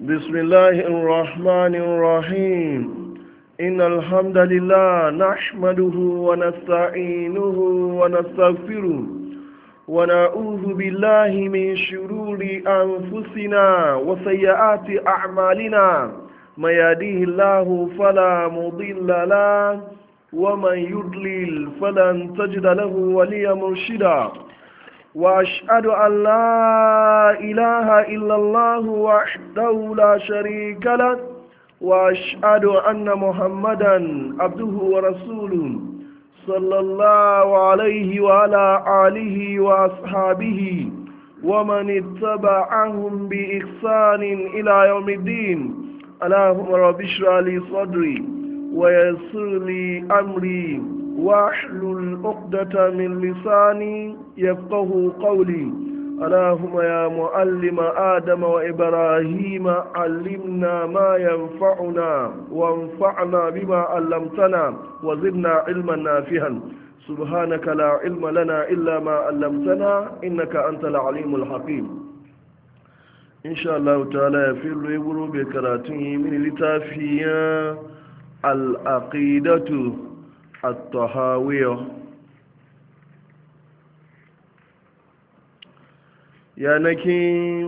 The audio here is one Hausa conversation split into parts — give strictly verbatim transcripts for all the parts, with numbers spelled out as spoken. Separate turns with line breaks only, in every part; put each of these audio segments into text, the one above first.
بسم الله الرحمن الرحيم إن الحمد لله نحمده ونستعينه ونستغفره ونعوذ بالله من شرور أنفسنا وسيئات أعمالنا من يهديه الله فلا مضل له ومن يضلل فلن تجد له وليا مرشدا وأشهد أن لا إله إلا الله وحده لا شريك له وأشهد أن محمدا عبده ورسوله صلى الله عليه وعلى آله وأصحابه ومن اتبعهم بإحسان إلى يوم الدين. اللهم رب اشرح لي صدري ويسر لي أمري واحلل عقدة من لساني يفقه قولي. اللهم يا معلم آدم وإبراهيم علمنا ما ينفعنا وانفعنا بما علمتنا وزدنا علما نافعا. سبحانك لا علم لنا إلا ما علمتنا إنك أنت العليم الحكيم. إن شاء الله تعالى يفعل يقولوا بكراتين من لتافيا العقيدة الطهاوية. yanakin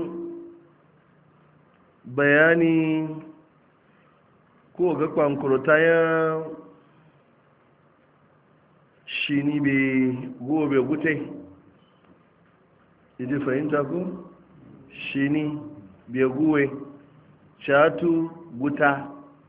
bayani ko ga kwankurta ya shi ni be gobe gute idi fahimta ku shi ni be guwe chatu guta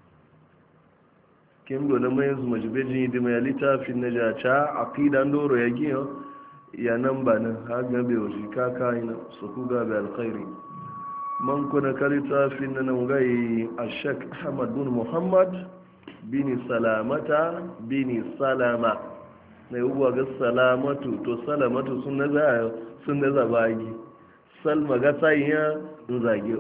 kin dole mai zuma jibejin idi mai littafin na jacha aqidan doro ya giyo ya nan ba nan haga bai waje kaka ina su kuga bai alkhairi man kuna karita fi na nan gai a shek ahmad bin muhammad bini salamata bini salama na yi ga salamatu to salamatu sun na za sun na zabagi salma ga tsayiya in zage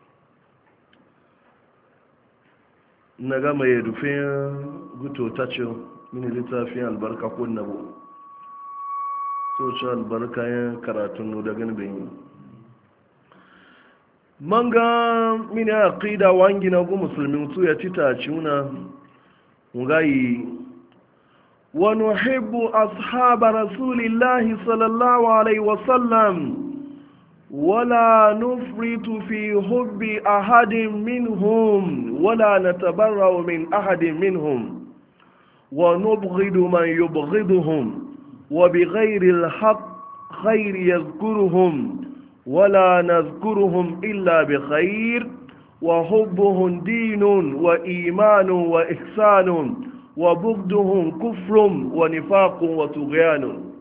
na gama ya rufin guto ta ce mini littafin albarka ko nabo social barkayan karatun da gani bayi manga mini aqida wangi na go musulmi su ya tita ciuna ngai wa nuhibbu ashab rasulillahi sallallahu alaihi wasallam wala nufritu fi hubbi ahadin minhum wala natabarra'u min ahadin minhum wa nubghidu man yubghiduhum وبغير الحق خير يذكرهم ولا نذكرهم إلا بخير وحبهم دين وإيمان وإحسان وبغضهم كفر ونفاق وطغيان.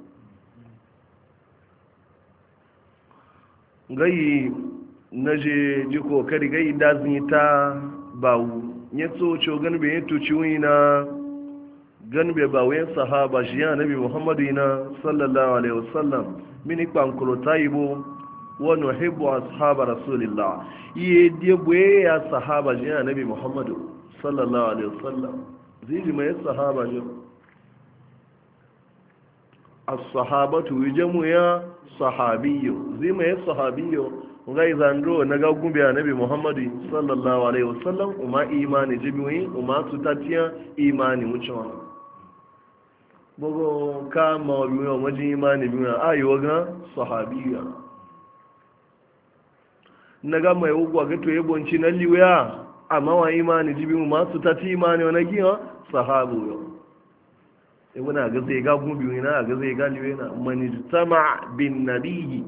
gai naje jiko kari gai dazinta bawu yatso chogan be tuci wina ganbe ba wayan sahaba shi ya nabi muhammadu na sallallahu alaihi wasallam mini kwankuro taibo wa nuhibbu ashaba rasulillah iye die boye ya sahaba shi ya nabi muhammadu sallallahu alaihi wasallam ziji mai sahaba jo as-sahabatu yajamu ya sahabiyyo zai mai sahabiyyo ngai zandro na ga gumbe ya nabi muhammadu sallallahu alaihi wasallam umma imani jibi umma tutatiya imani mucewa bugu kama wa biyu wajen imani biyu a yi waga sahabiya na ga mai ugwa gato ya bonci na liwaya amma wa imani ji biyu masu ta ti imani wani giya sahabu yau ya wuna ga zai ga gubi na ga zai ga liwaya na mani sama bin nabihi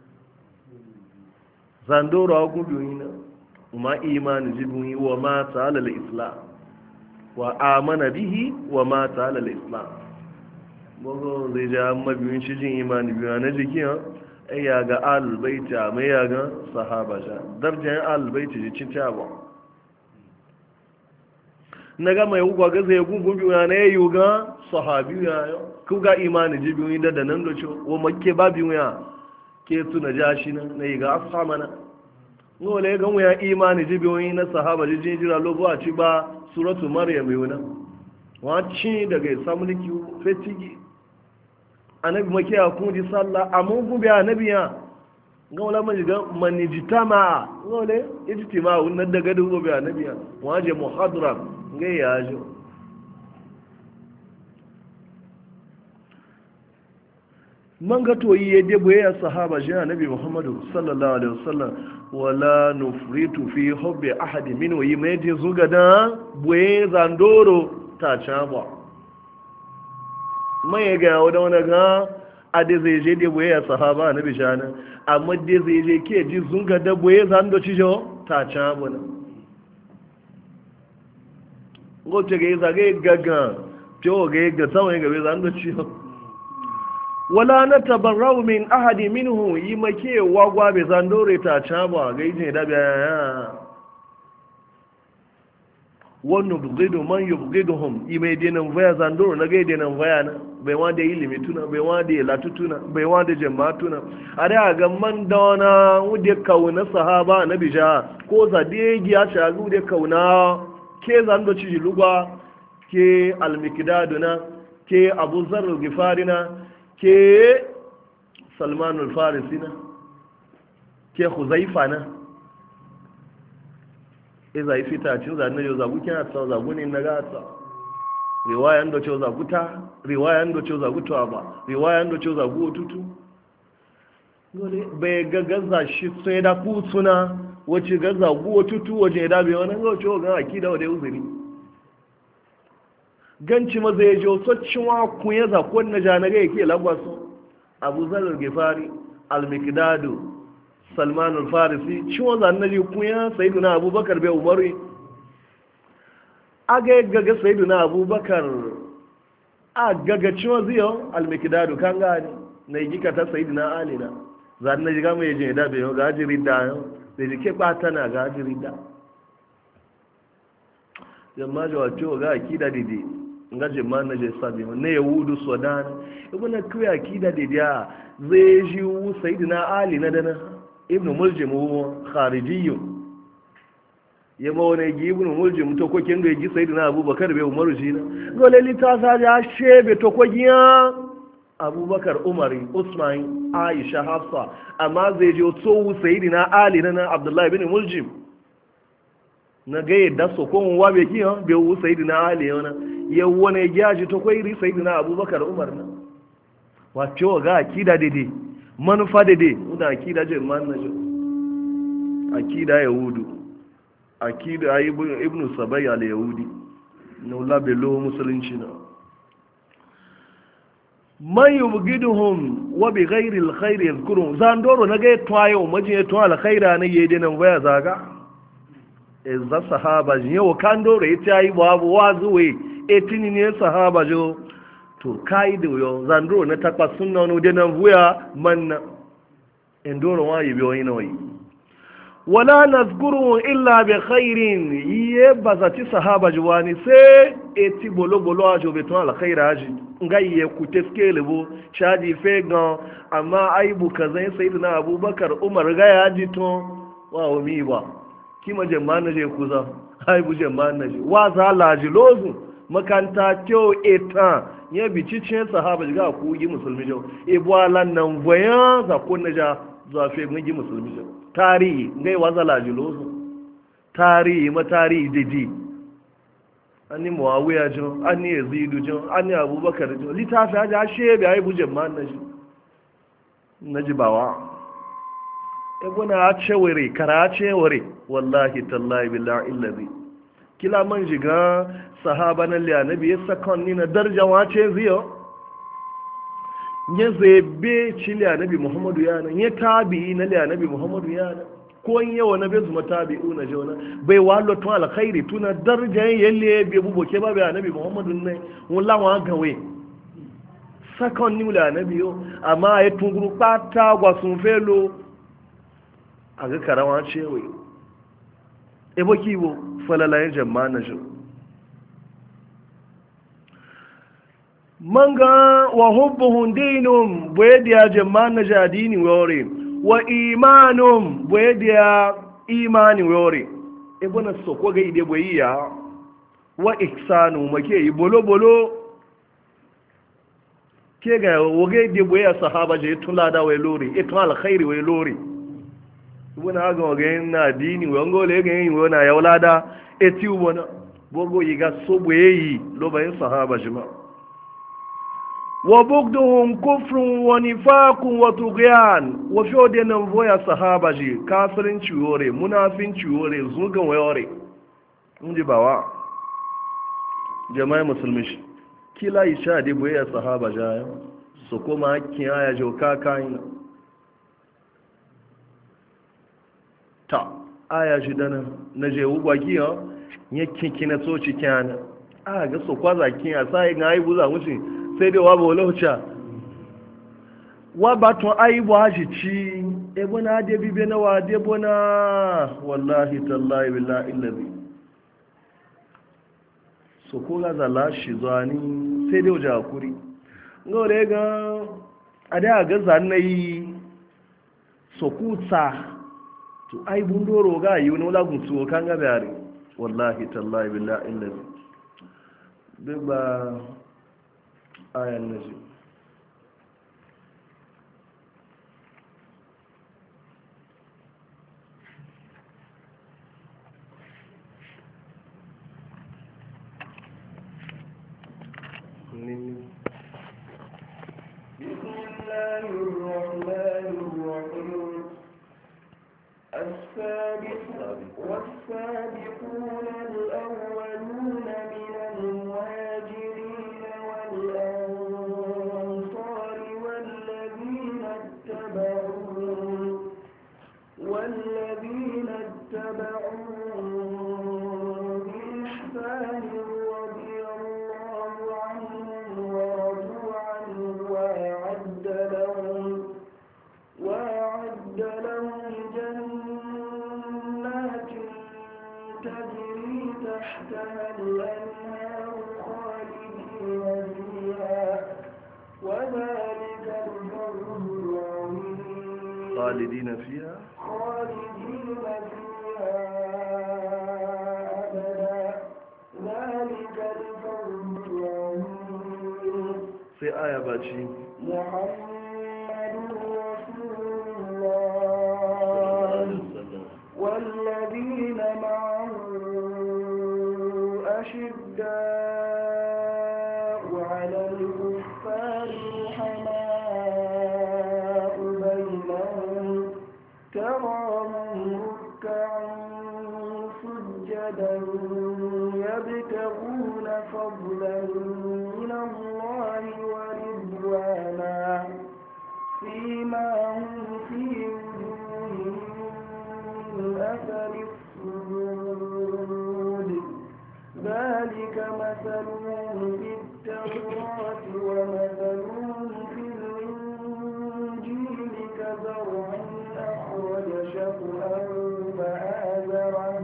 zandoro a gubi na ma imani ji biyu wa mata alal islam wa amana bihi wa mata alal islam bugu zai ja mabiyin shi jin imani biyu na jiki ai ya ga albaiti a mai ya ga sahaba sha darjan albaiti ji cin ba na ga mai hukwa ga zai gungun biyu na ya yi ga sahabi ya ku ga imani ji biyu da da nan doce wa makke ba biyu ya ke tuna ja shi na yi ga ashamana ngole ga mu ya imani ji biyu na sahaba ji jin jira lobo a ci ba suratu maryam yuna wa ci daga samuliki fetigi annabi make ya kun ji sallah amma ku bi annabi ya ga wala man ga manijitama ngole ijtima wannan daga dubo bi annabiya waje muhadram ga yajo man ga to yi de boye sahaba ji annabi muhammadu sallallahu alaihi wasallam wala nufritu fi hubbi ahad min wa yimeje zuga da boye zandoro ta chaba mai ga wada wani ga ade zai je de boye sahaba annabi jana amma de zai je ke ji zunga da boye zando ci jo ta chaba na go te ga zage gaga to ga ga tawai ga zando ci wala na tabarrau min ahadi minhu yi make wagwa bai zandore ta caba ga yi da biya wannan bugidu man yi bugiduhum yi mai dinan vaya zandore na gai dinan vaya na bai wanda yi limituna bai wanda yi latutuna bai wanda jama'atuna a da ga man da wana wude kauna sahaba na bija ko zadegi ya shagu wude kauna ke zando ci lugwa ke almikidaduna ke abu zarar gifarina ke salmanul farisi na ke huzaifa na iza yi fita cin zanen yau zagu kina ta zagu ne na gata riwayan da ce zagu ta riwayan da ce zagu ta ba riwayan da ce zagu otutu bai gagaza shi sai da kutsuna wace gaza gu otutu waje da bai wani ga ce ga akida wa da uzuri ganci maza ya jo soccin wa kun ya zakon na janaga yake lagwaso abu zarar gefari al-mikdadu salman al-farisi ciwon zan na ji kun ya sayidu na abubakar bai umaru aga ya gaga sayidu na abubakar a gaga ciwon ziyo al-mikdadu kan gani na yi gika ta sayidu na alina zan na ji gama ya jin da bai yau ga ajiri da yau da ji ke ɓata na ga ajiri da jama'a jawa ciwo ga akida dide nga jema na je sabi ne yahudu sudan ibn kuy akida de dia zai ji wu sayyidina ali na dana ibn muljim kharijiyyu ya ma wani gi ibn muljim to ko kin ga gi sayyidina abubakar bai umaru shi na gole litasa ya shebe to ko giya abubakar umari usman aisha hafsa amma zai je to wu sayyidina ali na abdullahi ibn muljim na ga yadda so ko wa be kiyan be wu sayyidina ali yana yau wani gyaji ta kwairi sai na abubakar umar na wato ga akida dede manufa dede wanda akida je man na jo akida yahudu akida ibnu sabai al yahudi na labelo musulunci na man yubgiduhum wa bi ghairi al khair yadhkuru zandoro na ga twayo maje to al khaira ne yede nan waya zaga ezza sahaba yau kan dore ita yi babu wazuwe etini ne sahaba jo to kai da yo zandro na takwa sunna no de nan vuya manna endoro wa yi biyo ina wai wala nazkuru illa bi khairin ye bazati sahaba jwani se eti bolo bolo ajo beton al khaira aji ngai ye kuteskele bo chaji fegan amma aibu kazan sayyidina abubakar umar ga yaji to wa o mi ba kima jama'a je kuza aibu jama'a je wa za laji lozu makanta kyau eta ya bici cin sahaba ga ku yi musulmi jau ibu alan nan voyan za ko na ja zafe ngi musulmi jau tarihi ngai wazala jilozo tarihi ma tarihi didi ani muawiya jo ani yazid jo ani abubakar jo litafi ja shebe ai buje man naji naji bawa ebona a cewere kara cewere wallahi tallahi billahi illazi kila man jiga sahaba na liya nabi ya sakon ni na darja wace ziyo ya zebe ci liya nabi muhammadu yana ya tabi na liya nabi muhammadu yana ko yin yawa na bai zuma tabi una jona bai walo tun alkhairi tuna darja yalle bai bubo ke ba bai nabi muhammadu ne wala wa gawe sakon ni liya nabi yo amma ya tunguru pata gwa sun felo a ga karawa cewa ebo kiwo falalayen jama'a na shi manga wa hubbuhum dinum boyediya jama'a na jadini wore wa imanum boyediya imani wore ebo na soko ga ide boyiya wa ihsanu make yi bolo bolo ke ga woge ide boyiya sahaba je tun lada wai lori e tun alkhairi wai lori ibuna ga ga na dini wango le ga yin wona ya wulada eti ubona bogo yiga sobo yi lo bayin sahaba jima wa bugduhum kufrun wa nifaqun wa tughyan wa fi odena voya sahaba ji kafirin ciwore munafin ciwore zugan wayore inji bawa jama'a musulmi shi kila isha de boya sahaba ja so kuma kiyaya jo kakaina ta aya shi dana na je ugwa kiyo yakin kina tsoci kyana a ga so kwaza kiya sai ga ai buza mushi sai dai wabo laucha wa baton ai bu haji ci e bona de bibe na wa de bona wallahi tallahi billahi illazi so ko ga zala shi zani sai dai waje hakuri ngore ga ada ga zanai so kutsa to ai bundoro ga yi wani wala gunsu kan ga bare wallahi tallahi billahi illazi duk ba ayan naji
والسابقون الأولون من المهاجرين والأنصار والذين اتبعوهم والذين اتبعوهم بإحسان رضي الله عنهم ورضوا عنه وأعد لهم وأعد لهم جنات تجري تحتها الأنهار خالدين فيها وذلك الفضل العظيم
خالدين فيها
خالدين فيها أبدا ذلك الفضل العظيم
في آية باتشي
محمد رسول الله والذين معه أشداء على الكفار رحماء بينهم تراهم ركعا سجدا يبتغون فضلا من الله ورضوانا فيما هم في وجوههم من أثر السجود ذلك مثلهم في التوراة ومثلهم في الإنجيل كزرع أخرج شطأه فآزره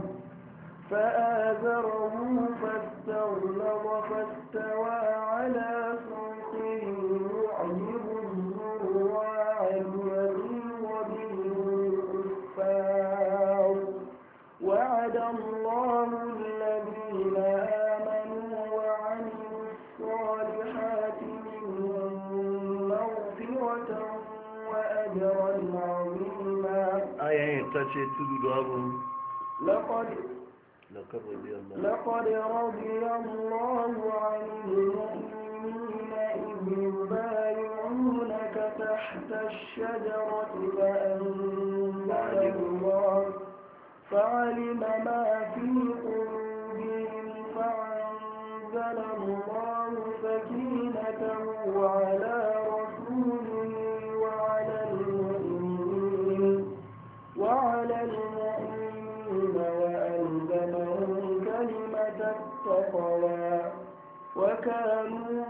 فآزره فاستغلظ فاستوى على سوقه يعجب الزراع ليغيظ بهم الكفار وعد الله الذين آمنوا وعملوا الصالحات منهم مغفرة وأجرا عظيما
آية تاتي تدو أبو
لقد
لقد رضي الله
لقد رضي الله عن المؤمنين إذ يبايعونك تحت الشجرة فأنزل الله فعلم ما في قلوبهم فأنزل الله سكينته على رسوله وعلى المؤمنين وعلى المؤمنين وألزمهم كلمة التقوى وكانوا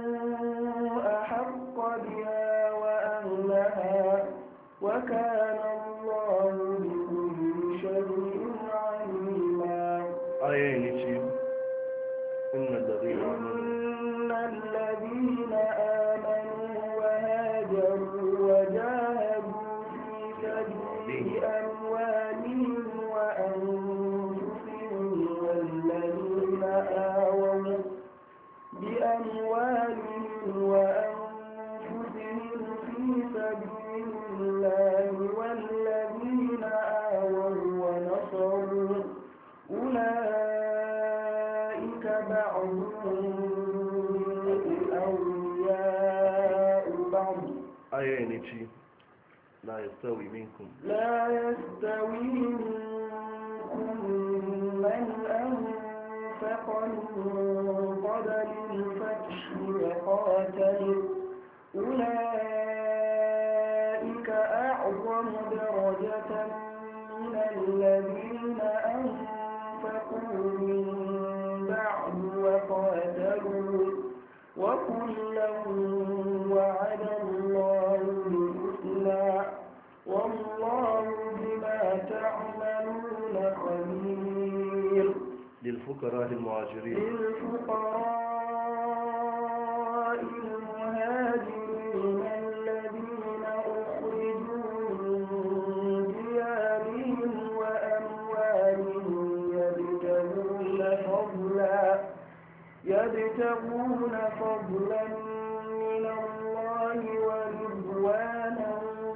أحق بها وأهلها وكان الله بكل شيء عليما.
آية نتي إن الذين
إن الذين آمنوا وهاجروا وجاهدوا في سبيل أموالهم وأنفسهم والذين آووا بأموالهم وأنفسهم في سبيل الله والذين بعضهم أولياء بعض
آية لا يستوي منكم
لا يستوي منكم من أنفق من قبل الفتح وقاتل أولئك أعظم درجة من الذين أنفقوا من بعد وقاتلوا وكلا وعد الله الحسنى والله بما تعملون خبير.
للفقراء المهاجرين
للفقراء المهاجرين الذين أخرجوا من ديارهم وأموالهم يبتغون فضلا يبتغون فضلا من الله ورضوانا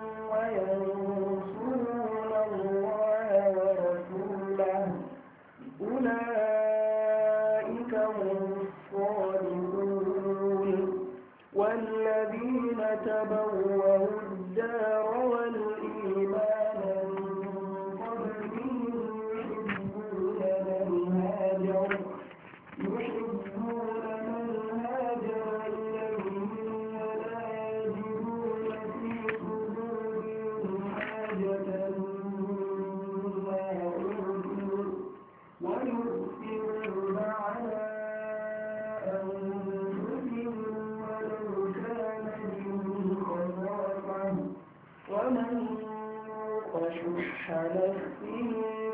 وينصرون الله ورسوله أولئك هم الصادقون. والذين تبوأوا الدار والإيمان من قبلهم يحبون من هاجر يحبون من هاجر إليهم ولا يجدون في صدورهم حاجة مما أوتوا ويؤثرون على أنفسهم ولو كان بهم خصاصة ومن يوق شح نفسه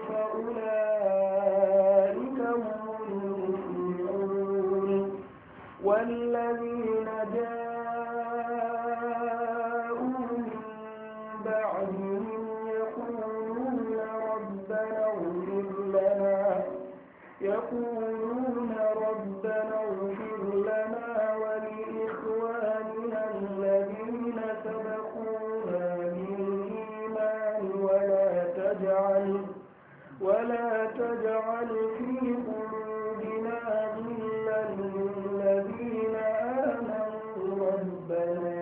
فأولئك هم المفلحون. والذين جاءوا من بعدهم يقولون ربنا اغفر لنا يقولون ربنا اغفر لنا ولإخواننا الذين سبقونا بالإيمان ولا تجعل ولا تجعل في قلوبنا غلا للذين آمنوا ربنا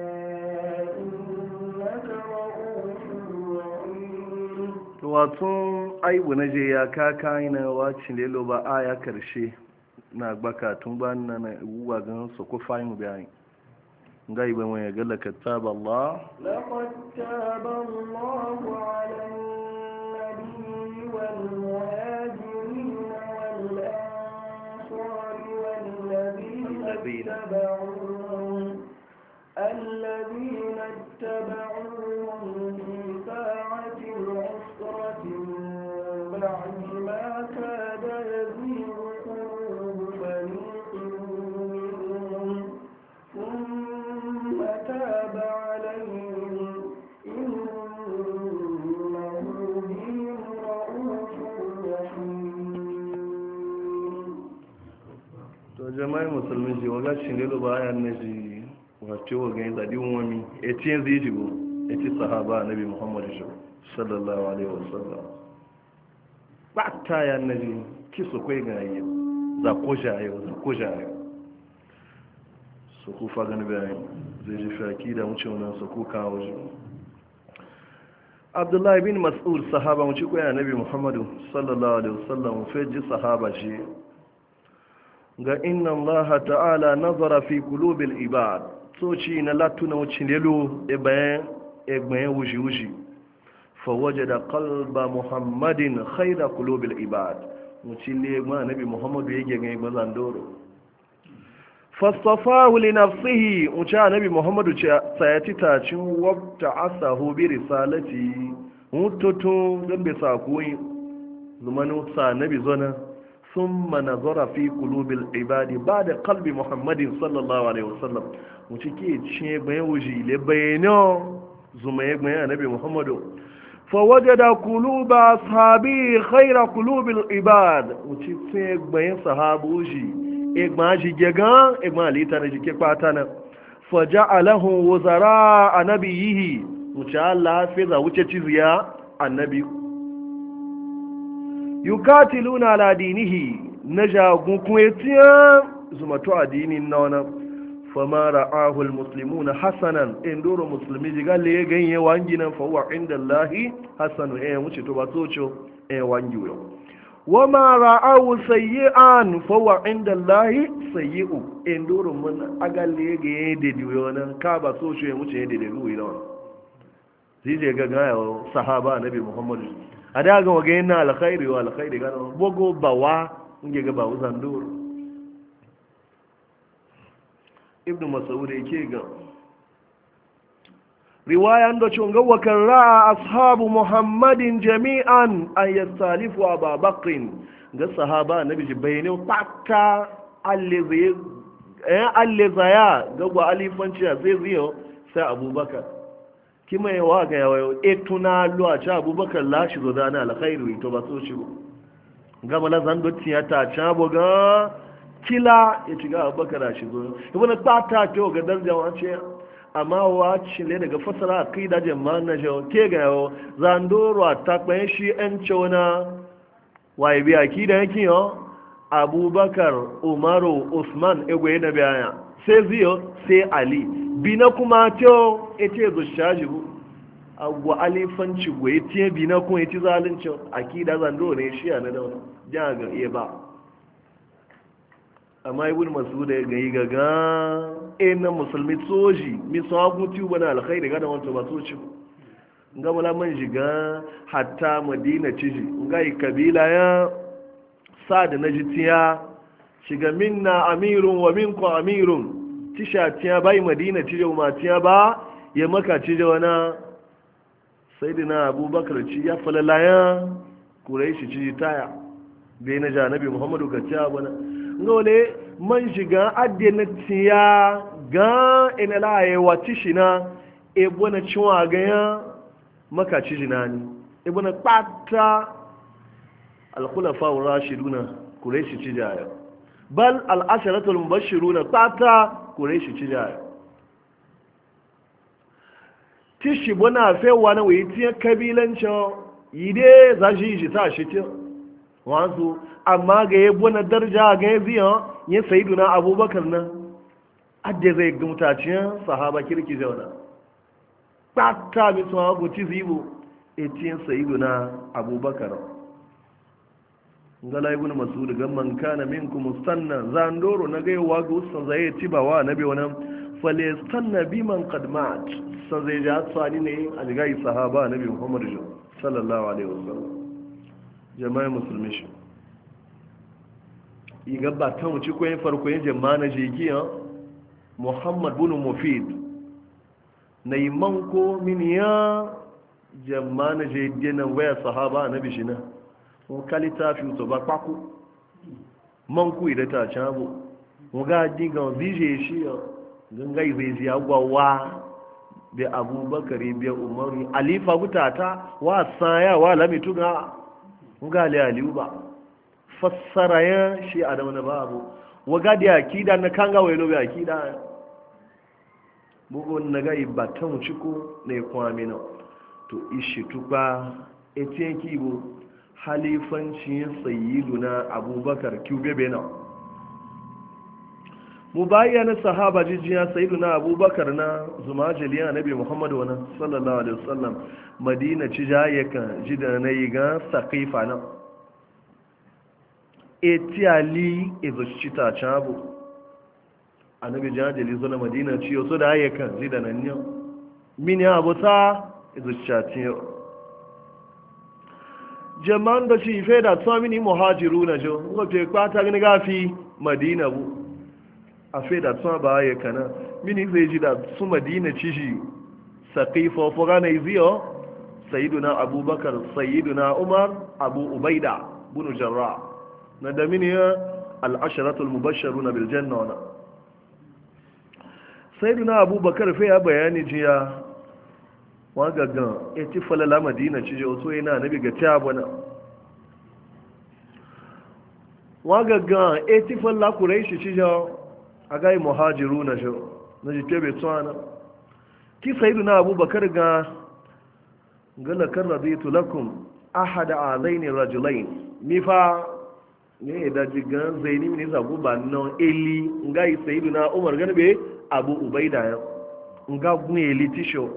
إنك رؤوف رحيم.
Watsun aibu na je ya kaka ina wacin lelo ba aya karshe na gbaka tun ba na na uwa gan su ko fahimu bayani ngai ba mai galla kataba Allah
laqad taba Allahu 'ala an-nabiyyi wal muhajirin wal ansar wal ladina ittaba'uhum الذين اتبعوهم في ساعة العسرة من بعد ما كاد يزيغ قلوب فريق منهم ثم تاب عليهم إنه بهم رؤوف رحيم.
to jama'i musulmi ji waga shingelo ba ayan naji wato wa gani zaɗi wani eti yanzu yi jigo eti sahaba nabi muhammadu shi sallallahu alaihi wasallam ba ta ya naji kiso kwai ga yi za ko jayo za ko jayo su ku fa gani bayan zai ji faki da wuce wannan su ku kawo shi abdullahi bin mas'ud sahaba wuce ko ya nabi muhammadu sallallahu alaihi wasallam fa ji sahaba shi ga inna allaha ta'ala nazara fi qulubil ibad soci na latuna wucin lelo ebayen egbayen wuji-wuji fawaje da kalba muhammadin khaira kulobil ibad wucin le ma nabi muhammadu ya gegen gbazan doro fastafahu li nafsihi wuce nabi muhammadu sayati tacin wabta asahu bi risalati mututun don bai sakoyi zumanu sa nabi zona ثم نظر في قلوب العباد بعد قلب محمد صلى الله عليه وسلم متكي تشي بيوجي لبينو زما يغمي النبي محمد فوجد قلوب اصحابي خير قلوب العباد متكي بين صحابوجي اغماجي جغان اغمالي تنجي كباتنا فجعله وزراء نبيه متى الله فيذا وتشيزيا النبي yukatiluna ala dinihi na jagun kuma ya tiya zumato addinin na wani fama ra'ahu almuslimuna hasanan in doro musulmi jiga le ganye wangi nan fa huwa inda Allahi hasanu eh wuce to ba socho eh wangi yo wama ra'ahu sayyi'an fa huwa inda Allahi sayyi'u in doro mun aga le ganye de diyo nan ka ba socho eh wuce de de ruwi nan zije ga ga sahaba annabi Muhammad ada ga waga yana alkhairi wa alkhairi ga bogo bawa nge ga ba uzan doro ibn mas'ud yake ga riwayan da cewa wa kan ra'a ashabu muhammadin jami'an an yastalifu aba bakr ga sahaba nabi jibaini pakka allazi eh allazaya ga gwa alifanci zai ziyo sai abubakar kima yawa ga yawa etuna lu a cha abubakar lashi zo dana alkhairu to ba so shi ga mala zan dotti ta cha boga kila ya ci ga abubakar shi zo ibn tata to ga daraja wace amma wace ne daga fasara kai da jama'a na jo ke ga yo zandoro ta kwen shi en chona wai bi akida yake yo abubakar umaru usman egwe da bayana sai ziyo sai ali bina kuma to ete zo shajibu agwa alifanci gwe tiye bina kuma eti zalunci akida zandoro ne shi ana da wannan jaga iya ba amma ibn mas'ud ya gayi gaga ina musulmi soji mi so agu ti bana alkhairi ga da wanto ba soci nga mala man jiga hatta madina ciji ngai kabila ya sad najtiya shiga minna amirun wa minkum amirun tisha tiya bai madina ciji ma tiya ba ya maka ciji wana sayyidina abubakar ci ya falalaya quraishi ciji taya bai na janabi muhammadu ka tiya bana ngole man shiga adena tiya ga ina laye wati shina e bona chiwa ga ya maka cijinani e bona pata al khulafa ar rashiduna quraishi cijaya bal al asharatu al mubashshiruna pata quraishi cijaya tishi bona fe wana wi tiya kabilancho yide zaji ji ta shi ti wazu amma ga yabo na darja ga ya biya ya sayidu na abubakar nan adda zai ga mutaciyar sahaba kirki zauna ɓata bi sun hagu ci zibo etiyan sayidu na abubakar ngala ibn masud ga man kana minkum mustanna zandoro na ga yawa ga usan zai tibawa nabi wannan fale stanna bi man qad mat san zai ja tsani ne a ga sahaba nabi muhammad sallallahu alaihi wasallam jama'a musulmi shi iga ba ta wuce kwayin farko yin jama'a na jigiya muhammad bin mufid na yi manko min ya jama'a na jigiya nan waya sahaba na bishina wọ́n kálítà fi tó bá pákó manko idata cabo wọ́n ga digan zije shi ganga izai agwawa bi abubakar bi umaru alifa gutata wa saya wa lamitu ga ngali aliu ba fassara ya shi adam na babu waga da akida na kanga wailo bi akida bugo na ga ibatan ciko ne kwamina to ishi tuba etiyen kibo halifancin sayyiduna abubakar kiubebe na mubayyana sahaba jijiya sayyiduna abubakar na zumajiliya nabi muhammad wa sallallahu alaihi wasallam madina ci jayakan jida na yi ga saqifa na etiali ezochita chabo annabi jajili zo na madina ci yo so da yakan jida nan ne mini abota ezochita tiyo jama'an da ci fe da tsamini muhajiruna jo ngote kwata gani gafi madina bu a fe da tsama ba ya kana mini zai ji da su madina ci shi saqifa fo gana iziyo sayyiduna abubakar sayyiduna umar abu ubaida bunu jarrah na da mini al-asharatu al-mubashsharuna bil janna wana sayyiduna abubakar fe ya bayani jiya wagagan eti falala madina ci jo so yana nabi ga ta bana wagagan eti falala quraishi ci jo agai muhajiruna jo na ji tebe tsana ki sayyiduna abubakar ga gala kan raditu lakum ahada alaini rajulain mi fa ne da jigan zaini ne zagu ba nan eli nga yi sayidu na umar gani be abu ubaida ya nga gun eli tisho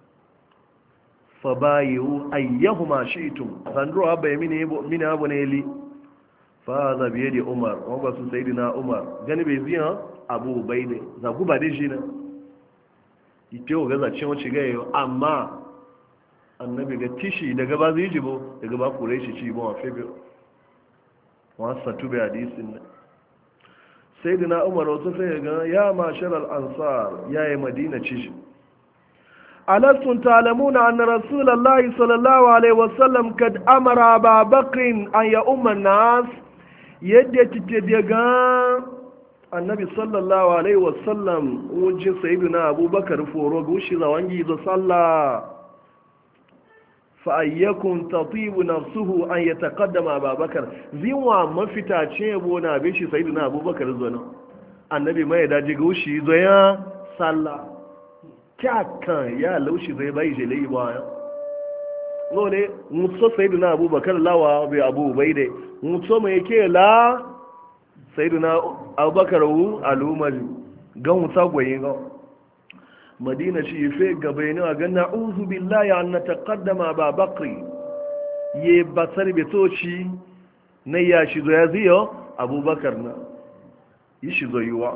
fa bayu ayyahuma shi'tum sandro abba mini mini abu ne eli fa za biye di umar wanga su sayidu na umar gani be ziyan abu ubaida zagu ba dai shi na ite o gaza cin wace ga yau amma annabi ga tishi daga ba zai jibo daga ba kure shi ci ba wa febe wasa tube hadisin nan sai dina umar wasu sai ga ya mashar al'ansar ya yi madina ci alastun talamuna anna rasulallah sallallahu alaihi wasallam kad amara ba bakrin an ya umar nas yadda tite daga annabi sallallahu alaihi wasallam wajen sayidina abubakar foro gushi zawangi da sallah fa'ayyakun tatibu nafsuhu an ya taƙaddama babakar zinwa mafita ce yabo na abin shi sai na abubakar zuwa annabi mai daji gushi zoya sallah kyakan ya laushi zai bai jele ba ya nole mutso sai na abubakar lawa bai abu bai dai mutso mai ke la sai na abubakar wu al'umar gan wuta gwayin gan madina shi fe gaba ne a gan na'udhu billahi an nataqaddama ba bakri ye basar betoci na ya shi zo ya ziyo abubakar na yi shi zo yiwa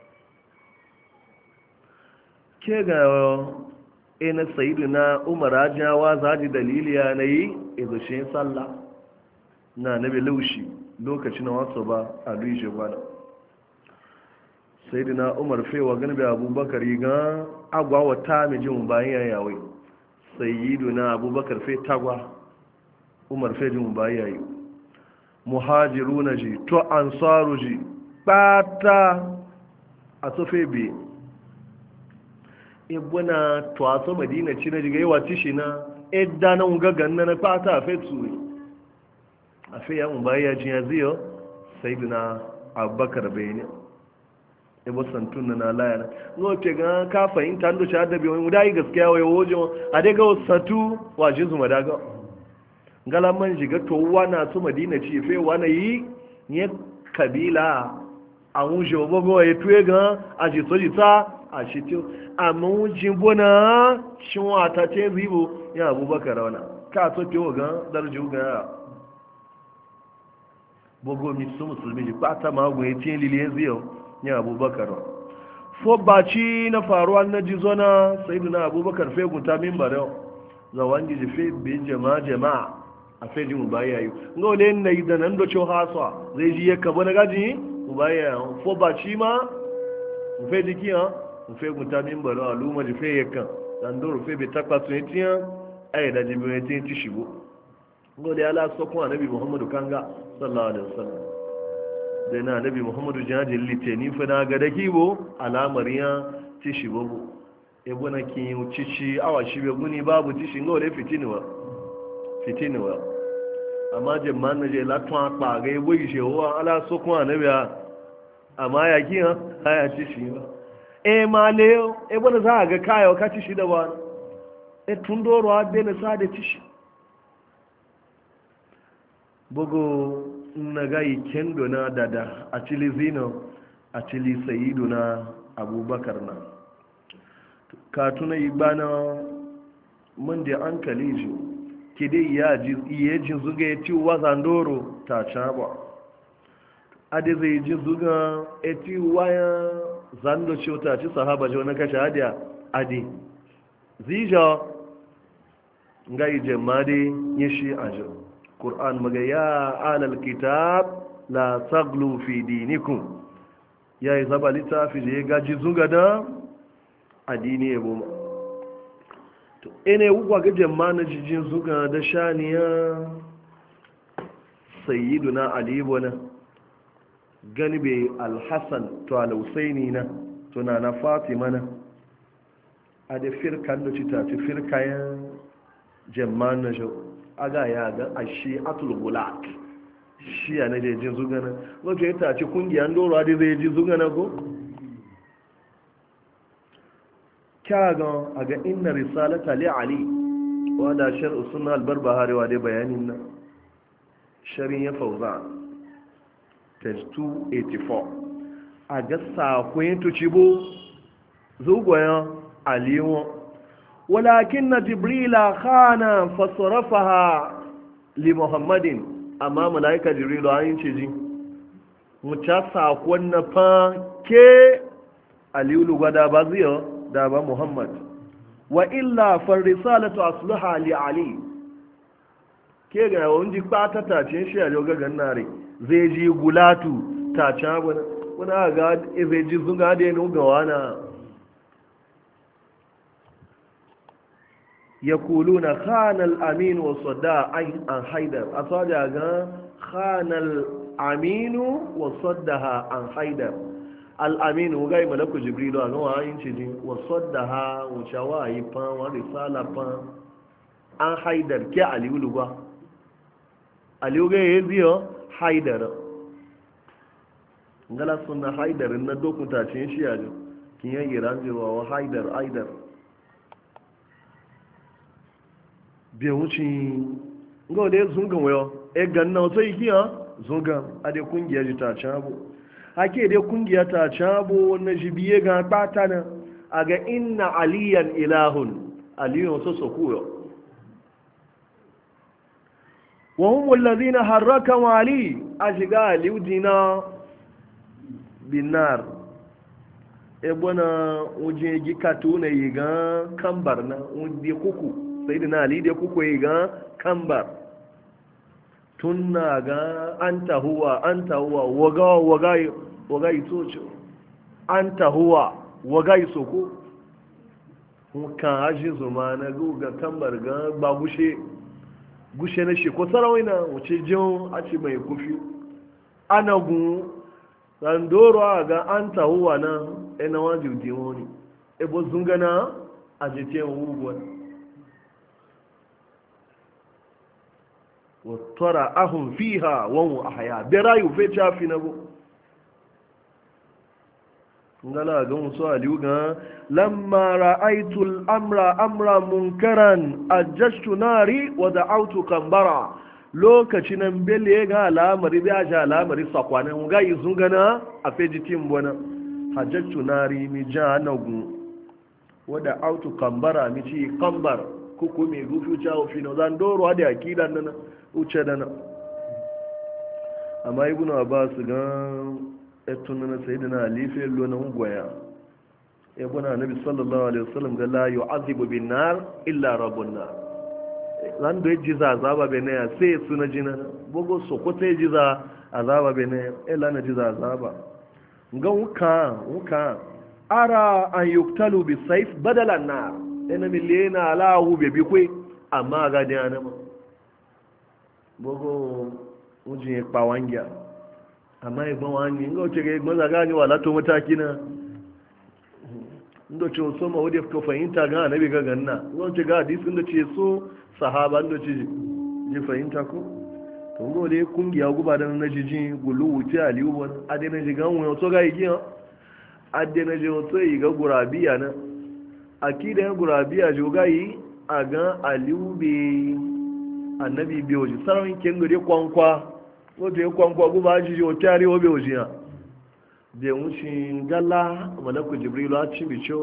ke ga ina sayyidina umar ajawa zaji dalili ya nayi izushin sallah na nabi laushi lokacin wasu ba a luishe bana sai dina umar fewa gani bai abubakar yi gan agwa wata mai jin bayan yawai sai yi duna abubakar fe tagwa umar fe jin bayan yayi muhajiru na ji to ansaru ji bata a sofe be ibuna to a so madina ci na jiga yawa tishi na edda na ungagan na fata a fe tsuwe a fe ya mun bayan yajin ya ziyo sai dina abubakar bai ne ibo santun na layana no te ga ka fahimta ndo cha da bi wani dai gaskiya wai wojo a dai ga satu wa jinsu madaga ngala man jiga to wana su madina ci fe wana yi ne kabila a wuje obogo e tuye ga a ji soji ta a shi to amma wujin bona shin wata ce zibo ya abubakar wana ka so ke ga darju ga bogo mi su musulmi ji pata ma go e tin liliye ziyo ya abubakar fo baci na faruwa na jizona sai na abubakar fe gunta min bare zawan ji fe be jama'a jama'a a fe ji mu baya yi ngole na yi da nan do cho haswa zai ji yakka bana gaji mu baya fo baci ma mu fe ji kiya mu fe gunta min bare aluma ji fe yakka dan do fe be takwa tun tiya ai da ji be tin ti shigo ngole ala so ko annabi muhammadu kanga sallallahu alaihi wasallam da na nabi muhammadu jihajin litini fana ga da kibo alamar ya ci shi babu ebo na ki cici awa shi be guni babu ci shi ngole fitiniwa fitiniwa amma jamman na je latwa pa ga ebo yi shewa ala so kun anabi amma ya ki ha aya ci shi ba e ma leo ebo na za ga kayo ka ci shi da ba e tundoro abbe na sa da ci shi bugu na gayi kendo na dada a cili zino a cili sayidu na abubakar na katuna yi bana mun da an kaliji kide ya ji iya jin zuga ya ci wazan doro ta caba ade zai ji zuga ya ci waya zando ci ta ci sahaba ji wani kashe hadiya ade zija gayi jemade ya shi ajo Qur'an maga ya alal kitab la taglu fi dinikum ya yi zaba littafi da ya gaji zunga da addini ya goma to ene wukwa gajen ma na jijin zunga da shaniya sayyiduna ali bona gani be alhassan to alhusaini na to na na fatima na a da firkan da cita ci firkayen jamman na jau aga ya ga ashe atul gulat shi ya na jejin zugana wato ya tace kungiyar doro da zai ji zugana ko kyaga a ga inna risalata li ali wa da shar'u sunna al-barbahari wa dai bayanin nan sharin ya fauza page two eighty-four a ga sakon tucibo zugoyon aliyu walakin na jibrila khana fasarafaha li muhammadin amma malaika jibrilu an ce ji muta sakon na fa ke aliyu lugada ba ziyo da ba muhammad wa illa far risalatu asluha li ali ke ga wani kpata ta ce shi a yoga gannare zai ji gulatu ta ci wani wani ga zai ji zunga da yana ga wana ya kulu na khanal aminu wa sadda an haidar a sada ga khanal aminu wa sadda an haidar al'aminu gai malaku jibrilu a gawa yin ci jin wa sadda ha wuce wa yi fan wa risala fan an haidar ke aliyu lugwa aliyu gai ya ziyo haidar ngala suna haidar na dokuta cin shi a jin kin yi iran jirwa wa haidar haidar biya wuce ga wadda ya zungan wayo e ganna wasu yi kiya zungan a dai kungiyar ji ta cabo hake dai kungiyar ta cabo na jibiye ga kpata na a ga inna aliyan ilahun aliyun wasu sokuyo وهم الذين حركوا علي أشغال يودينا بالنار ebona uje gikatu na yiga kambar na uje kuku sayyidina ali da kuku yiga kambar tunna ga anta huwa anta huwa waga waga waga itocho anta huwa waga isoko kan aji zuma na ga kambar ga babushe gushe na shi ko sarawina wuce jin a ci mai kufi anagun randoro a ga an tahuwa na ina wajen dimoni ebo zungana a jitiyan wugon wattora ahun fiha wanwu a haya berayu fe cafi na bu ngala ga musu aliyu ga lamma ra'aytul amra amra munkaran ajjashtu nari wa da'awtu kambara lokacin nan bele ga alamari da ja alamari sakwanan ga yizun gana a fejitin bona hajjatu nari mi janagu wa da'awtu kambara mi ci kambar kuku mi gufu chawo fino zan doro da akida nan uce dana amma ibnu abbas ga etun na sayyidina ali fe lo na ngwaya e bona nabi sallallahu alaihi wasallam ga la yu'adhibu bin nar illa rabbun nar lan do jiza azaba bene ya sai suna jina bogo so ko te jiza azaba bene e la na jiza azaba ga wuka wuka ara an yuktalu bi sayf badala nar ina milena ala hu be bi kwe amma ga dana ma bogo ujin pa wangya amma igbon wani nga oce ga igbon zaga ni wala to mataki na ndo ce so ma wadi ko fahimta ga annabi ga ganna nga oce ga hadisin da ce so sahaba ndo ce ji fahimta ko to ngo le kungiya guba da na jiji gulu wuti aliyu bon adena ji gan wo to ga yi ha adena ji to yi ga gurabiya na akida ya gurabiya jo ga yi aga aliyu bi annabi bi oji sarawin kengo de kwankwa wato ya kwankwa guba ajiji o tare obe ojiya da wucin gala malaku jibrilu a cin bicho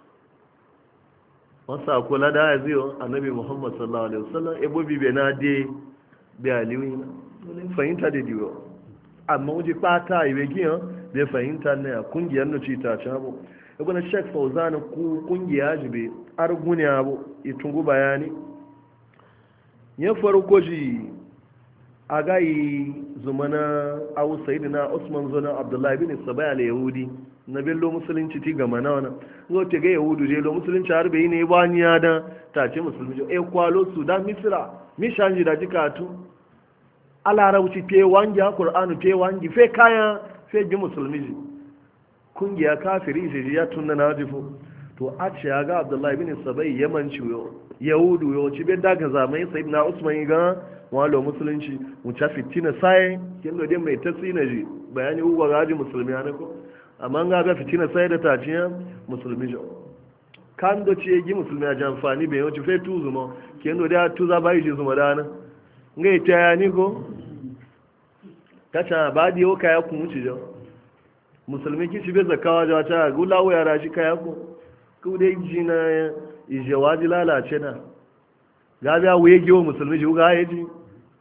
wasa kula da ya ziyo annabi muhammad sallallahu alaihi wasallam ebo bibe na de bi aliwi fahimta da diwo amma wuce pata iwe giyan da fahimta na kungiyar no cita chabo ebo na sheikh fauzan ku kungiya jibe arguni abu itungu bayani ya farko ji a gayi zumana awu sayidina usman zona abdullahi bin sabai al yahudi na bello musulunci ti gama na wana zo te ga yahudu je lo musulunci har bai ne ba ni da ta ce musulunci e kwalo sudan misra mi shanji da jikatu ala rauci te wangi qur'anu te wangi fe kaya fe ji musulmi ji kungiya kafiri je ya tunna na jifu to a ce ga abdullahi bin sabai yamanci yahudu yo ci be daga zamai sayidina usman ga walo musulunci mu ca fitina sai kin dai mai tasina ji bayani uwa gaji musulmi ne ko amma ga ga fitina sai da taciya musulmi jo kan do ce gi musulmi a jamfani bai wuce fe tuzu mo kin do da tuza bai ji zuma dana ngai ta ya ni ko kacha ba da yau kaya kun wuce jau musulmi kici bai zakawa jawa ta gula waya rashi kaya ku ku dai ji na ijewa ji lalace na gabi a wuye giwo musulmi ji ga ya ji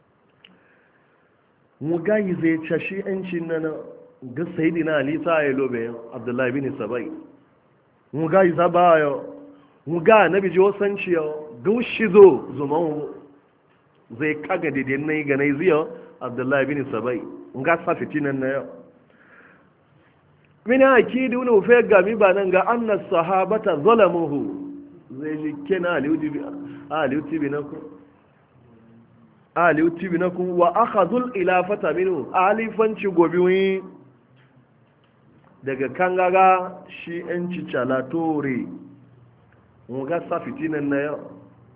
mu gayi zai cashi yancin na na ga sayidina ali ta ya lobe abdullahi bin sabai mu gayi zaba yo mu ga nabi ji wasanci yo gushi zo zuman zai kaga dede nai ga nai ziyo abdullahi bin sabai nga sa fitinan na yau min akidi wani fe gami ba nan ga anna sahabata zalamuhu zai ji kena aliuti bi aliuti bi naku aliuti bi naku wa akhadhul ilafata minhu alifanci gobi wi daga kangaga shi en cicalatore mu ga sa fitinan na yau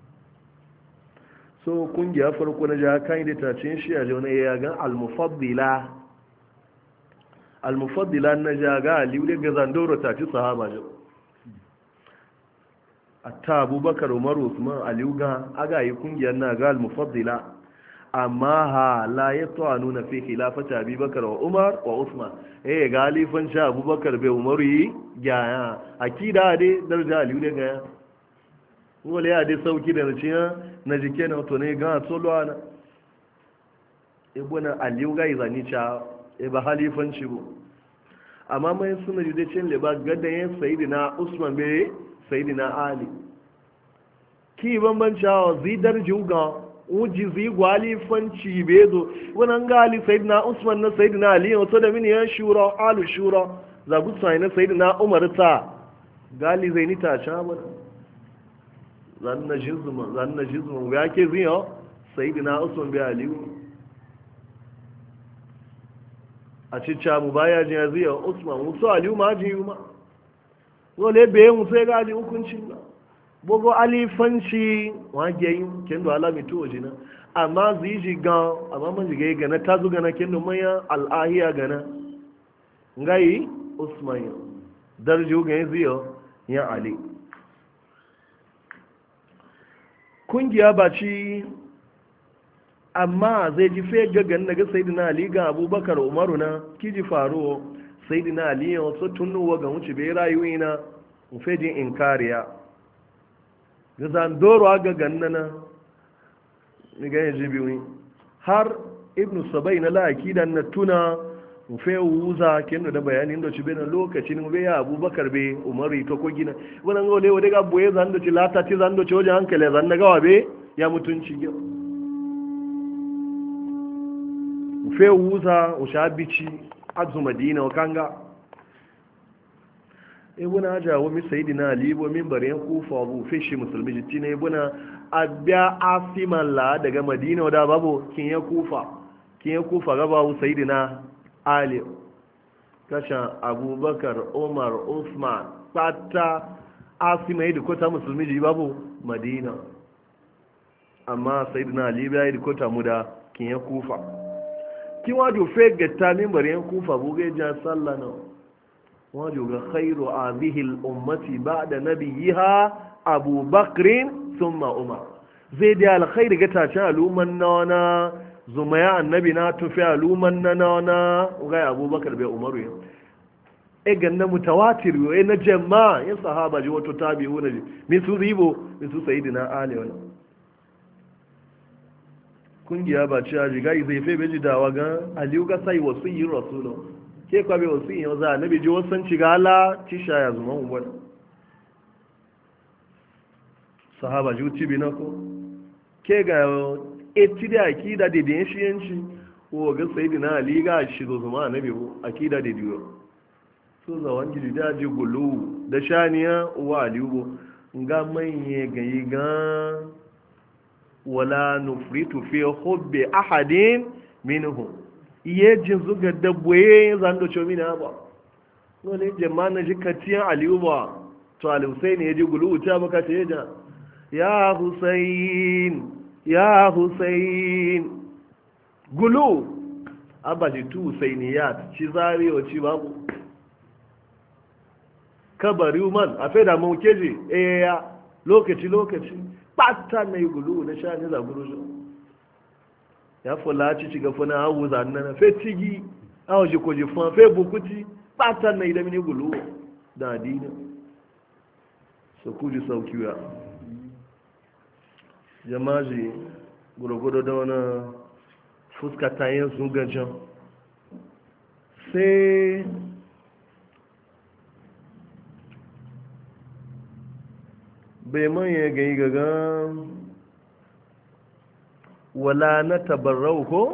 so kungiya farko na jihar kan da tacin shi a jaune ya gan al-mufaddila al-mufaddila na jihar ga aliyu daga zandoro taci sahaba jau atta abubakar umar usman aliyu ga aga yi kungiyar na ga al-mufaddila amma ha la ya tawa nuna fi khilafata abubakar wa umar wa usman eh ga alifan sha abubakar bai umaru yi gyaya akida dai darja aliyu daga ya wale ya dai sauki da naciya na jike na to ne ga tsolo ana ibuna aliyu ga izani cha e ba halifanci bu amma mai suna jude cin le ba gadan sayyidina usman be sayyidina ali ki bambanca zidar juga uji zi gwalifanci be zo wannan gali sayyidina usman na sayyidina ali wato da mini ya shura alu shura zagu sai na sayyidina umar ta gali zaini ta cha ba zanna jizma zanna jizma ya ke ziyo sayyidina usman bi aliyu a cicca mu baya jin ya ziyo usman musu aliyu ma ji ma wale be mu sai ga ali hukuncin ba bogo alifanci wa ge yin kendo alami to jina amma ziji ga amma man jige ga na tazu ga na kendo maya alahiya ga na ngai usman darju ga ziyo ya ali kungiya ba ci amma zai ji fe gagan daga sayidina ali ga abubakar umaru na kiji faruwa sayidina ali ya wasu tunuwa ga wuce bai rayuwa na fejin inkariya ga zandoro a gagan na ni ga yaji biyu har ibn sabai na la'aki da na tuna fe wuza kendo da bayanin da ci bena lokacin be ya abubakar be umaru to ko gina wannan gole wa daga boye zan da ci lata ci zan da ci wajen hankali zan daga wa be ya mutunci ge fe wuza o shabici azu madina kanga e buna jawo mi sayidina ali bo min bariyan kufa bu fe shi musulmi jitti ne buna abya asimalla daga madina da babu kin ya kufa kin ya kufa ga babu sayidina ali kashan abubakar umar usman pata asima yi dukota musulmi ji babu madina amma sayidina ali ya yi dukota mu da kin ya kufa kin wajo fe gata mimbar yan kufa buga jan sallah na wajo ga khairu hadhihi al-ummati ba'da nabiyha abubakrin thumma umar zai da alkhairi gata ta al'umman na zumaya annabi na tufi aluman na na ga abubakar bai umaru ya e ganna mutawatir yo e na jama'a ya sahaba ji wato tabi'u na ji mi su ribo mi su sayyidina ali wala kungiya ba ci aji ga zai fe beji dawa ga aliyu ga sai wasiyyi rasulu ke kwa be wasiyyi yo za annabi ji wasan ci ga ala ci sha ya zuma uban sahaba ji uti binako ke ga eti da akida da din shi yanci ko ga sayyidina ali ga shi zo zuma annabi ko akida da diyo so za wangi da ji gulu da shaniya wa aliyu ga manye ga yi ga wala nufritu fi hubbi ahadin minhum iye jin zuga dabboye zan do chomi na ba wala jama'a jikatiyan aliyu ba to al-husaini ya ji gulu ta baka ta yaja ya husain ya Hussein gulu abaji tu Husainiyat ci zariyo ci babu kabari man a feda mun keji eh ya lokaci lokaci patta mai gulu na sha ne za gulu ya fola ci ci ga fana hawu zanna fe tigi awo ji ko ji fan fe bukuti patan na idan mini gulu da dina so ku ji saukiya jama'i gurgudu da wani fuska ta yin zugajen sai bai manya gai gagan wala na tabarau ko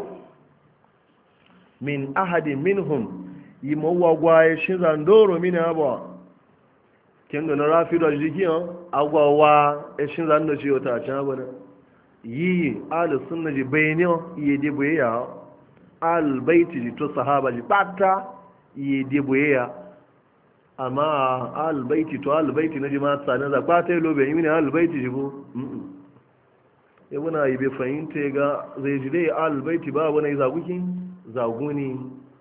min ahadin minhum yi mawagwaye shi zandoro mini abuwa kin da na rafi da jikiyan agwawa ya shi zando shi wata can abu yi alisun na ji bayaniyo iya deboye ya albaiti ji to sahaba ji bata iya deboye ya amma albaiti to albaiti na ji ma tsanin za kwata yi lobe yi mini albaiti ji bu ya wuna yi bai fahimta ga zai ji dai albaiti ba wani zaguki zaguni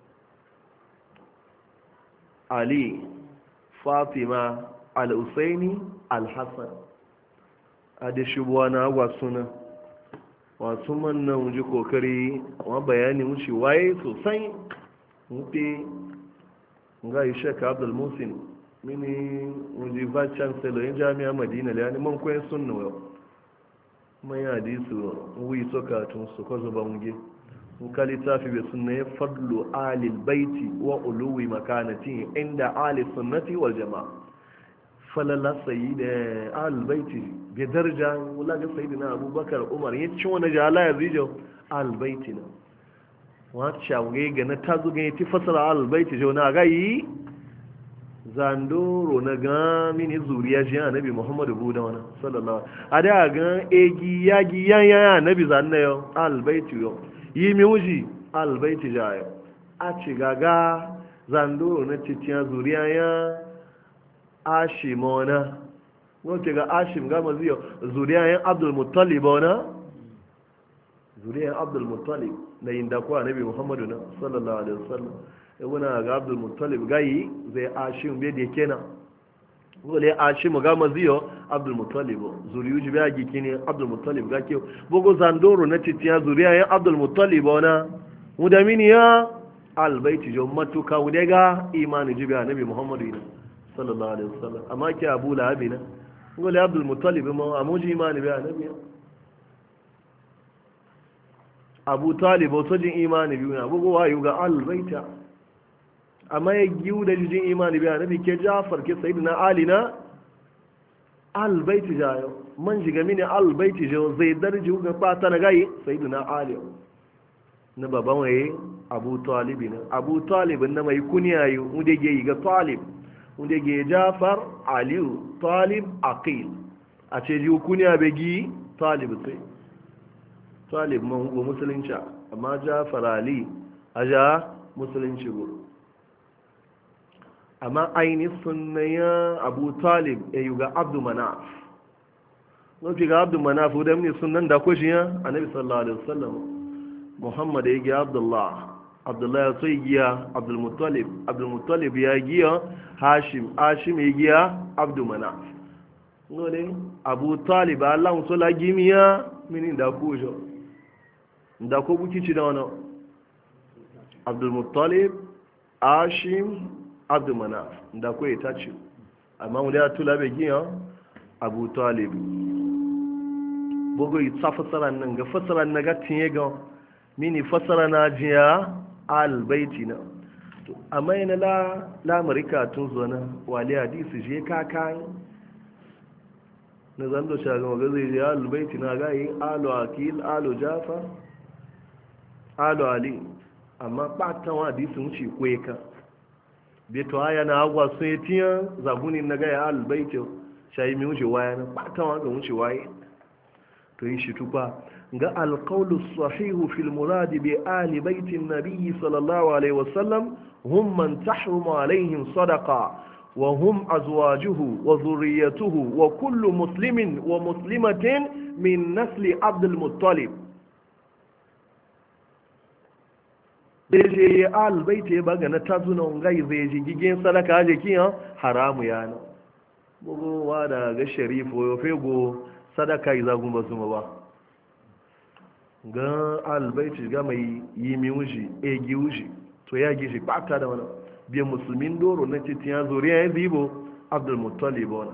ali fatima al-usaini al-hassan a da shubuwa na agwa suna wasu mannan wuji kokari wa bayani wuce waye sosai wuce ga yi shaka abdul musin mini wuji vice chancellor yin jami'a madina da yani man kwayan sunna yau man yi hadisu wuyi soka tun su kwazo ba wuge nkali tafi bai sunna ya fadlu alil baiti wa uluwi makanati inda ali sunnati wal jama'a falala sayi da albaiti bai darja wula ga sayi na abubakar umar ya ci wani jala ya zijo albaiti na wacce shawage ga na tazo ga ti fasara albaiti jau na gayi zandoro na ga mini zuriya ji annabi muhammadu buda wani sallallahu a da ga egi yagi yanya annabi zanna yau albaiti yau yi mi wuji albaiti jayo a ci gaga zandoro na titiya zuriya ya ashim wana wata ga ashim gama ziyo zuriyayen abdul muttalib wana zuriyayen abdul muttalib na yin dakuwa nabi muhammadu na sallallahu alaihi wasallam ya wana ga abdul muttalib gayi zai ashim bai da kenan wale ashim gama ziyo abdul muttalib zuriyu ji bai giki ne abdul muttalib ga ke bugu zandoro na titiya zuriyayen abdul muttalib wana mudamini ya albaiti jo matuka wudega imani ji bai nabi muhammadu na sallallahu alaihi wasallam amma ke abu lahabi na ngole abdul muttalib ma amuji imani bi annabi abu talib wato jin imani biyu na bugo wayu ga albaita amma ya giu da jin imani bi annabi ke jafar ke sayyidina ali na albaiti jayo man jiga mini albaiti jo zai darji ga fata na gai sayyidina ali na baban waye abu talib na abu talib na mai kuniyayu mu da ge ga talib wanda ke jafar aliyu talib aqil a ce ji hukuniya begi talib sai talib man go musulunci amma jafar ali a ja musulunci go amma aini sunnaya abu talib ya yi ga abdu manaf nufi ga abdu manaf wadda mini sunan da kwashin ya annabi sallallahu alaihi wasallam muhammad ya ga abdullah abdullahi ya sai giya abdulmuttalib abdulmuttalib ya giya hashim hashim ya giya abdumana ngole abu talib allah so la gimiya mini da ko jo da ko buki ci da wana abdulmuttalib hashim abdumana da ko ita ci amma mu da tula be giya abu talib bogo yi tsafasara nan ga fasara na ga tinye ga mini fasara na jiya albaiti na amma yana la lamurika tun zuwa na wali hadisi je kaka na zando shagan ga zai je albaiti na gayi alu akil alu jafa alu ali amma batan hadisi wuce kweka beto haya na agwa sun yi tiyan zaguni na gaya albaiti shayi mi wuce waya na batan wa ga wuce waye to yi shi tukwa ga alƙaulu sahihu fil muradi bi ali baitin nabiyyi sallallahu alaihi wasallam hum man tahrumu alaihim sadaqa wa hum azwajuhu wa zurriyyatuhu wa kullu muslimin wa muslimatin min nasli abdul muttalib deje al baiti ba ga na tazuna ngai zai ji gigen sadaka je kiyan haramu yana bugo wa da ga sharifu yo fego sadaka iza gumba zuma ba ga albaiti ga mai yi mi wuji e gi wuji to ya gishi bata da wani biyan musulmin doro na titin ya zuriya ya zibo abdul muttalib wani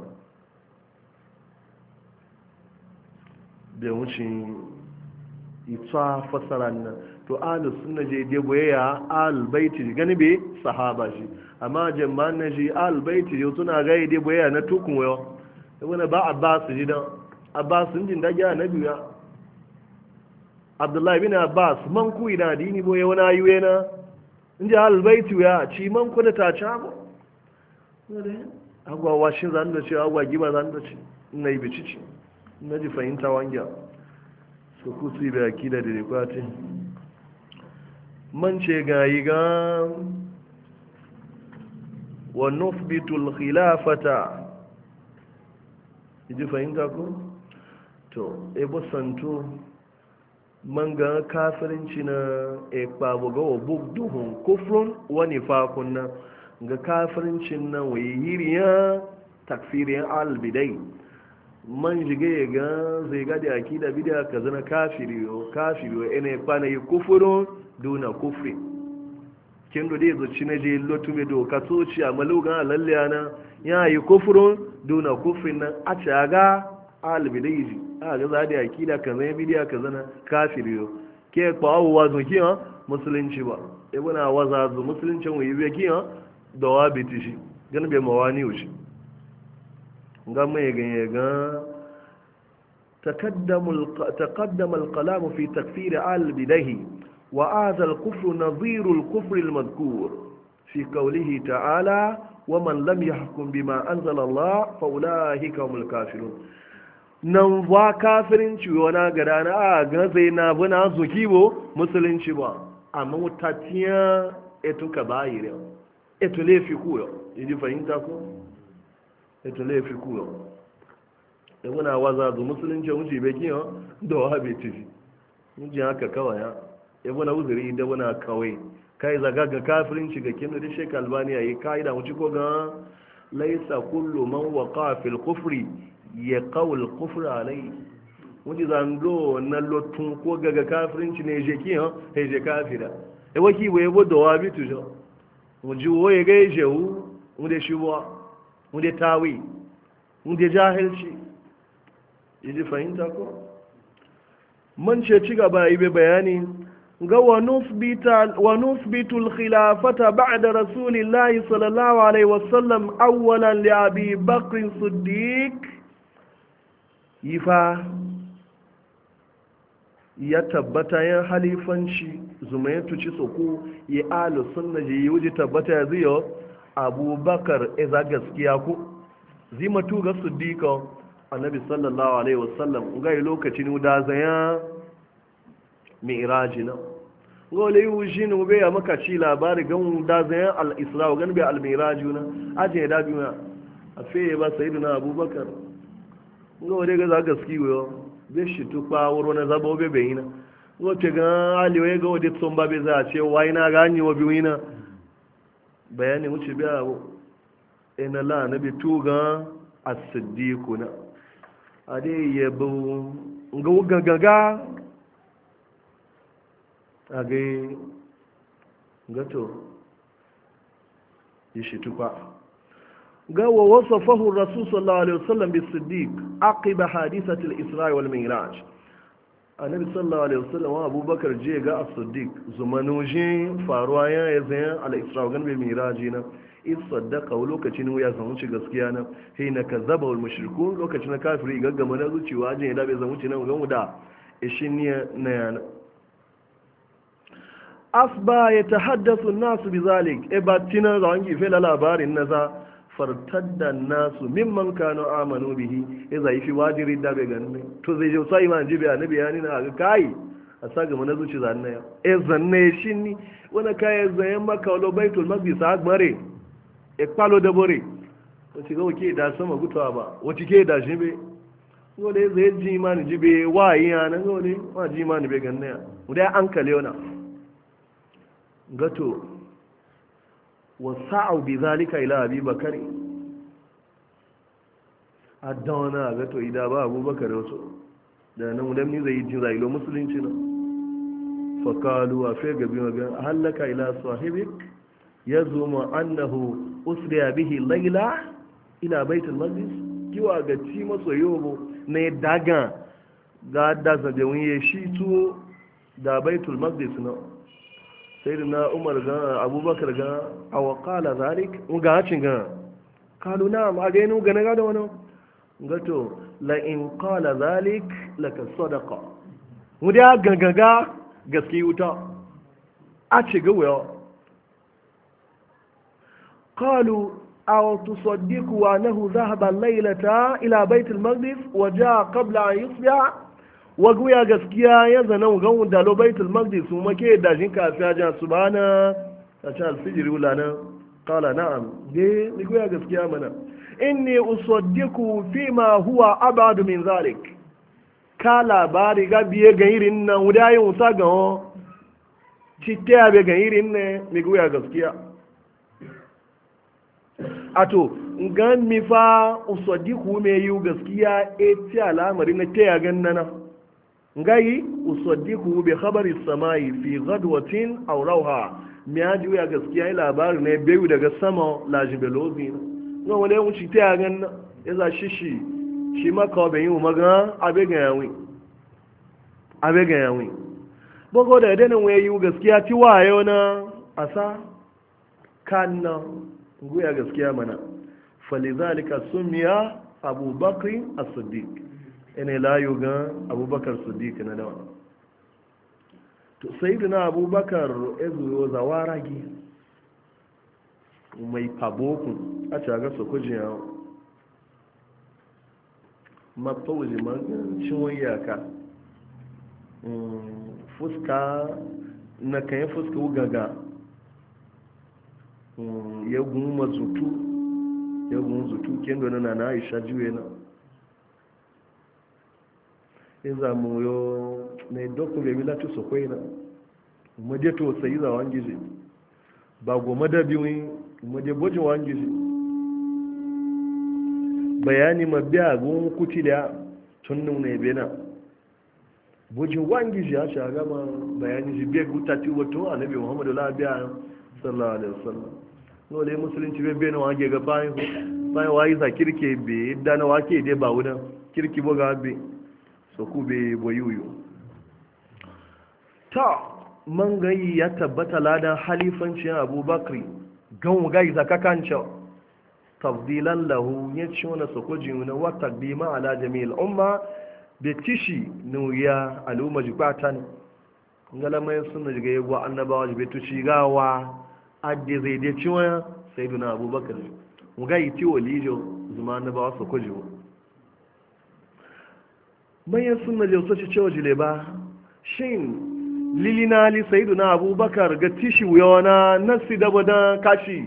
biyan wucin ita fasara nan to ahlus sunna je de boyaya albaiti gani be sahaba shi amma jama'an na ji albaiti yo suna ga de boyaya na tukun wayo wani ba abbas ji dan abbas sun jin da ga nabi ya abdullahi bin abbas man ku ina dini boye wani ayuwe na inji albaiti ya ci man ku da ta ca ba agwa washin zan da ce agwa giba zan da ce ina yi bicici na ji fahimta wangiya su kusi bai akida da rikwati man ce ga yi ga wa nufbitul khilafata ji fahimta ko to ebo santo man ga kafirinci na ekpabo ga wa bugduhun kufrun wani fakun na ga kafirincin nan wai hiriya takfirin albidai man shiga ya ga zai gadi akida bidiya ka zana kafiriyo kafiriyo ina kwana yi kufurun duna kufri kin do dai zuci na je lotu me do ka soci a malugan lalle na ya yi kufurun duna kufrin nan a caga albidai ji a ga za da akida ka zana bidiya ka zana kafiriyo ke kwawo wazo kiyan musulunci ba ibn wazazu musuluncin wuyi be kiyan da wa bitishi gan be mawani ushi ga mai ganye ga taqaddama al-kalam fi takfir al-bidahi wa hadha al-kufr nadhir al-kufr al-madhkur fi qawlihi ta'ala wa man lam yahkum bima anzala Allah fa ulaika humul kafirun nan wa kafirin ciwo na gada na a ga zai na buna zukibo musulunci ba amma mutatiya eto ka bayire eto lefi kuyo idi fahimta ko eto laifi kuwa da muna waza zu musulunci wuce bai kiyo da wa bai tafi mun haka kawai ya ya muna uzuri da muna kawai kai zaga ga kafirinci ga kinu da shek albani yayi kai da wuce ko ga laisa kullu man waqa fil kufri ya qawl kufr alai wuce zando na lotun ko ga ga kafirinci ne je kiyo he je kafira e waki we bo da wa bi tujo mun ji woye ga jewu mun da shiwa wunde tawi wunde jahilci yaji fahimta ko man ce ci gaba yi bayani ga wa nusbitu al-khilafata ba'da rasulillahi sallallahu alaihi wasallam awwalan li abi bakr siddiq yifa ya tabbata yan halifanci zumayatu ci soko ya alu sunna je yuji tabbata ya ziyo abubakar iza gaskiya ku zimatu ga siddiqa annabi sallallahu alaihi wasallam ga lokacin da zaya mi'raji na gole yujin ube ya maka ci labari gan da zaya al-isra gan bi al-mi'raj na aje da biya afe ba sayyidina abubakar gole ga za gaskiyo be shi tupa wuro na zabo be bayina wote ga aliwe ga wode tsomba be za ce wai na ganyi wa biwina bayani wuce biya abu ina la na bi tuga as-siddiqu na ade yabo ga gaga age gato yishi tupa ga wa wasafahu rasul sallallahu alaihi wasallam bis-siddiq aqiba hadithati al-isra wal mi'raj annabi sallallahu alaihi wasallam wa abubakar je ga as-siddiq zumanujin faruwa ya yazan al-isra gan bil miraji na in saddaka lokacin ya zama ci gaskiya na hina kazaba wal mushrikun lokacin kafiri gaggama na zuciwa je da bai zama ci nan gamu da ishiniya na yana asba yatahaddathu an-nas bizalik e batina zangi fe labarin naza fartadda nasu mimman kanu amanu bihi idza yafi wajiri da be ganne to zai je sai man jibi annabi yani na ga kai a saga mana zuci zanne ya e zanne shinni wana kai zayen maka lo baitul maqdis agmare e palo da bore to ci ga oke da sama gutawa ba wace ke da shi be gole zai ji man jibe wayi yana gole ma ji man be ganne ya mu dai an kale wana gato wasa'u bi zalika ila abi bakari addawana ga to ida ba abubakar wasu da nan mudan ni zai jin zai lo musulunci na fakalu a fe gabi magan hallaka ila sahibik ya zuma annahu usriya bihi laila ila baitul maqdis kiwa ga ci maso yobo ne daga ga da zabe wani shi to da baitul maqdis na sayyidina umar ga abubakar ga aw qala zalik ga hacin ga kalu na ma ga inu ga na ga da wannan gato la in qala zalik laka sadaqa mu da gangaga gaske wuta a ce ga wayo qalu aw tusaddiqu annahu dhahaba laylata ila bait al-maqdis wa jaa qabla an yusbiha wa guya gaskiya ya zana ga da lo bait al-maqdis mu make da jin kafiya jan subhana ta ce al-fijr ulana qala na'am ge ni guya gaskiya mana inni usaddiqu fima huwa abad min zalik ka labari ga biye ga irin nan wudayin wuta ga ho citte abe ga irin ne mi guya gaskiya ato gan mi fa usaddiqu me yu gaskiya e ti alamari na te ya gannana ngai usaddiqu bi khabari samai fi ghadwatin aw rawha mi aji ya gaskiya labari ne beyu daga sama lajibelozi no wale mu ci ta gan yaza shishi shi maka be yin maga abe ga yawi abe ga yawi bogo da dana waye yu gaskiya ti wayo na asa kanna nguya gaskiya mana falizalika sumiya abubakar as-siddiq ene la yuga abubakar siddiq na dawa to sayyidina abubakar ezu zawaragi mai faboku a caga su kujiya mafauzi ciwon yaka fuska na kayan fuska wugaga ya guma zutu ya guma zutu kendo na na aisha juye na ya zamu yo na dokun bai milatu su kwai na majeto sai za wangizi ba goma da biyun maje bojin wangizi bayani mabiya gun kutiliya tun nuna ebe na bojin wangizi ya sha gama bayani shi biya gutati wato annabi muhammadu labiya sallallahu alaihi wasallam dole musulunci bai bena wage ga bayan bayan wayi za kirke be dana wake dai ba wudan kirki boga be so ku be boyuyu ta man gayi ya tabbata ladan halifancin abubakar gan gai zakakanca tafdilan lahu ya ci wani sokoji wani wata bima ala jami'il umma da tishi nuya al'umma jibata ne ngalamai suna jiga yagwa annabawa jibe tuci gawa adde zai dai ci wani sai duna abubakar mu gayi ti walijo zuma annabawa sokoji wa mayan suna jausa ci cewa jile ba shin lilina li sayyiduna abubakar ga tishi wuyawana nasi da bada kashi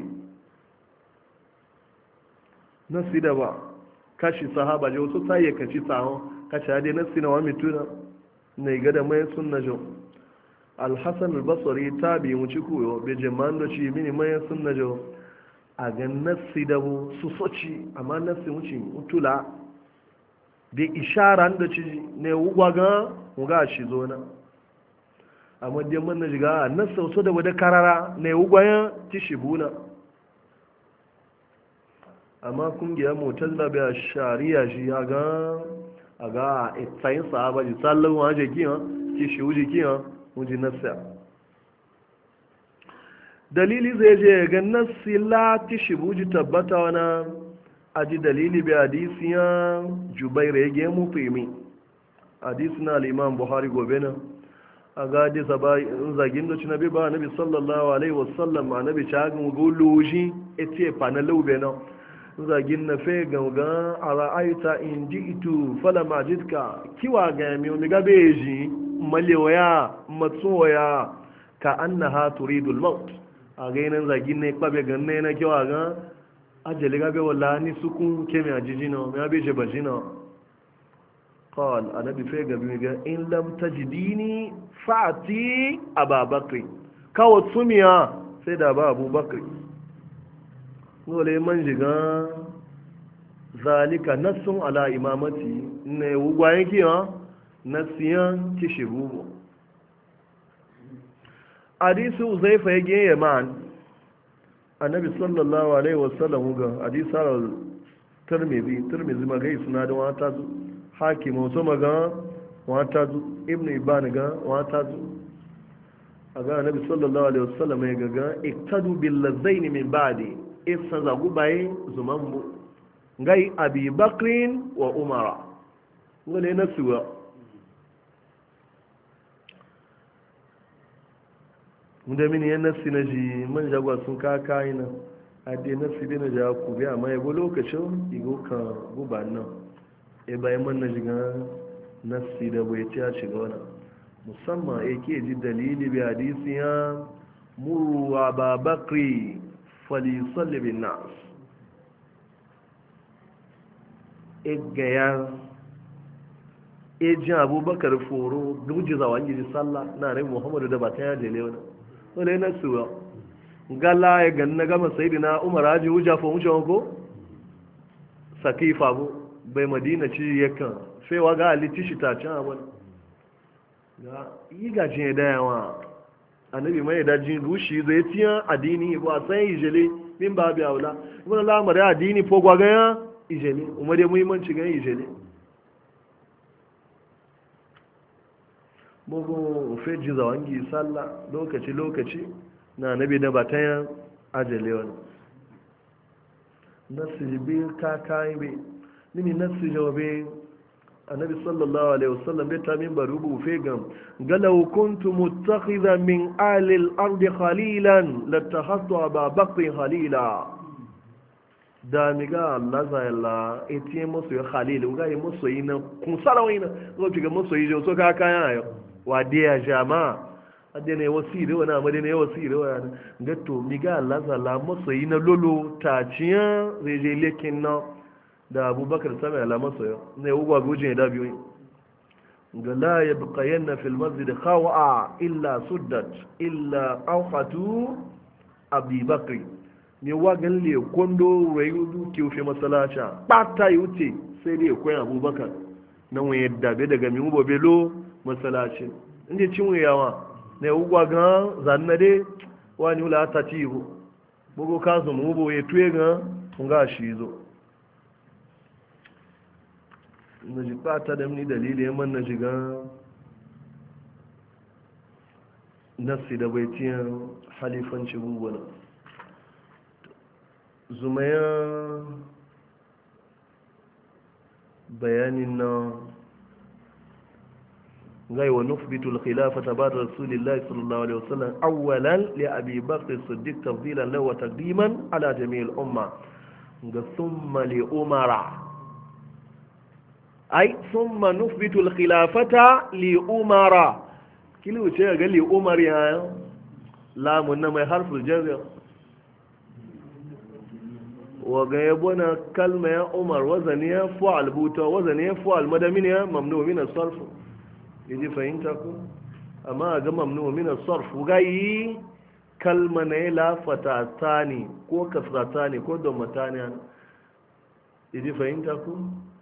nasi da ba kashi sahaba je wasu tsaye kaci tsawon kashi hade nasi na wami tuna na iga da mai sunna jo alhassan albasari ta bi mu ci kuyo bai jama'an da ci mini mai sunna jo a ga nasi da bu su soci amma nasi wuce utula da isharan da ci ne wugwa ga wuga shi zo na amma dai man na jiga nan sauso da wada karara na yi gwayan tishibuna amma kungiya motar da bai shari'a shi a ga a ga tsayin sahaba ji tsallon waje kiyan tishi wuji kiyan wuji nasa dalili zai je ga nasi la tishibu ji tabbata wana aji dalili bai hadisiyan jubairu ya gemu fimi hadisi na al'imam buhari gobe na a gadi zagin da cinabi ba nabi sallallahu alaihi wasallam ma nabi cagin guluji ete pana laube na zagin na fe gangan a ra'aita in ji itu fala majidka kiwa ga yami omi gabe ji malewaya matsoya ka annaha turidul maut a gainan zagin ne kwabe ganne na kiwa ga ajali gabe wala ni sukun kemi ajijina mai abe je bajina قال أنا بفيق بمجا إن لم تجديني فأتي أبا بكر كوت سميا سيد أبا أبو بكر نقول من جغا ذلك نص على إمامتي نيوغوائي كيا نسيا تشبوه hadisi uzaifa ya ge yaman annabi sallallahu alaihi wasallam ga hadisi al tirmidhi tirmidhi magai suna da wata zu hakim wato maga wata zu ibnu ibn ga wata zu aga annabi sallallahu alaihi wasallam ya ga iktadu bil ladaini min ba'di isa zagu bai zumanmu ngai abi bakrin wa umara ngale nasuwa munda mini yan nasi na ji man jagwa sun kaka ina ade nasi bi na ja ku bi amma yabo lokacin igo ka guba nan e bayan man na jiga nasi da bai ta shiga wannan musamman yake ji dalili bi hadisi ya muru wa babakri falisalli bin nas igaya ejin abubakar foro gujiza wa gidi sallah na rai muhammadu da ba ta yaje ne wani wani na suwa gala ya ganna gama sayidina umar haji hujja fa wuce ko sakifa bu bai madina ci yakan fewa ga aliti shi ta can abin ga yi gajin ya dayawa annabi mai dajin rushi zai tiya addini ba san ijele min ba bi aula ibn lamar ya addini fo gwaga ya ijele umar da muhimmanci ga ijele mugo feji zawangi sallah lokaci lokaci na annabi da batayan ajele wani nasibi ka kai be nini nasi jawabe annabi sallallahu alaihi wasallam bai tamin barubu fegam galau kuntu muttakhidha min ahli al-ard khalilan latakhadtu aba bakr khalila da miga Allah za la eti musu ya khalil ga yi musu ina kun salawina zo tiga musu yi so ka kaya ayo wa dia jama adene wasire wana madene wasire wana gato miga Allah za la musu ina lolo taciya reje lekin na da abubakar sami alamar sayo ne ugwa gujin da biyu ga la ya buƙayenna fil masjid khawa illa suddat illa awhatu abubakar ne wagan le kondo rayu ke fi masalacha bata yuce sai dai koyan abubakar nan waye dabe daga mi ubo belo masalacin inda cin yawa ne ugwa ga zannade wani ula ta tibo bugo kazu mu ubo ya tuye ga nga shi zo na ji fata da mini dalili ya man na shiga nasi da bai tiyan halifanci bubana zumaya bayanin na gai wa nufbitu al-khilafata ba'da rasulillahi sallallahu alaihi wasallam awwalan li abi bakr as-siddiq tafdilan lahu wa taqdiman ala jami'il umma ga thumma li umara ai sun manufbitu khilafata li umara kili wuce ga li umar ya lamun na mai harful jarri wa ga yabona kalma ya umar wazani ya fa'al buta wazani ya fa'al madamin ya mamnu min as-sarf yaji fahimta ko amma ga mamnu min as-sarf ga yi kalma ne la fatatani ko kasratani ko dommatani yaji fahimta ko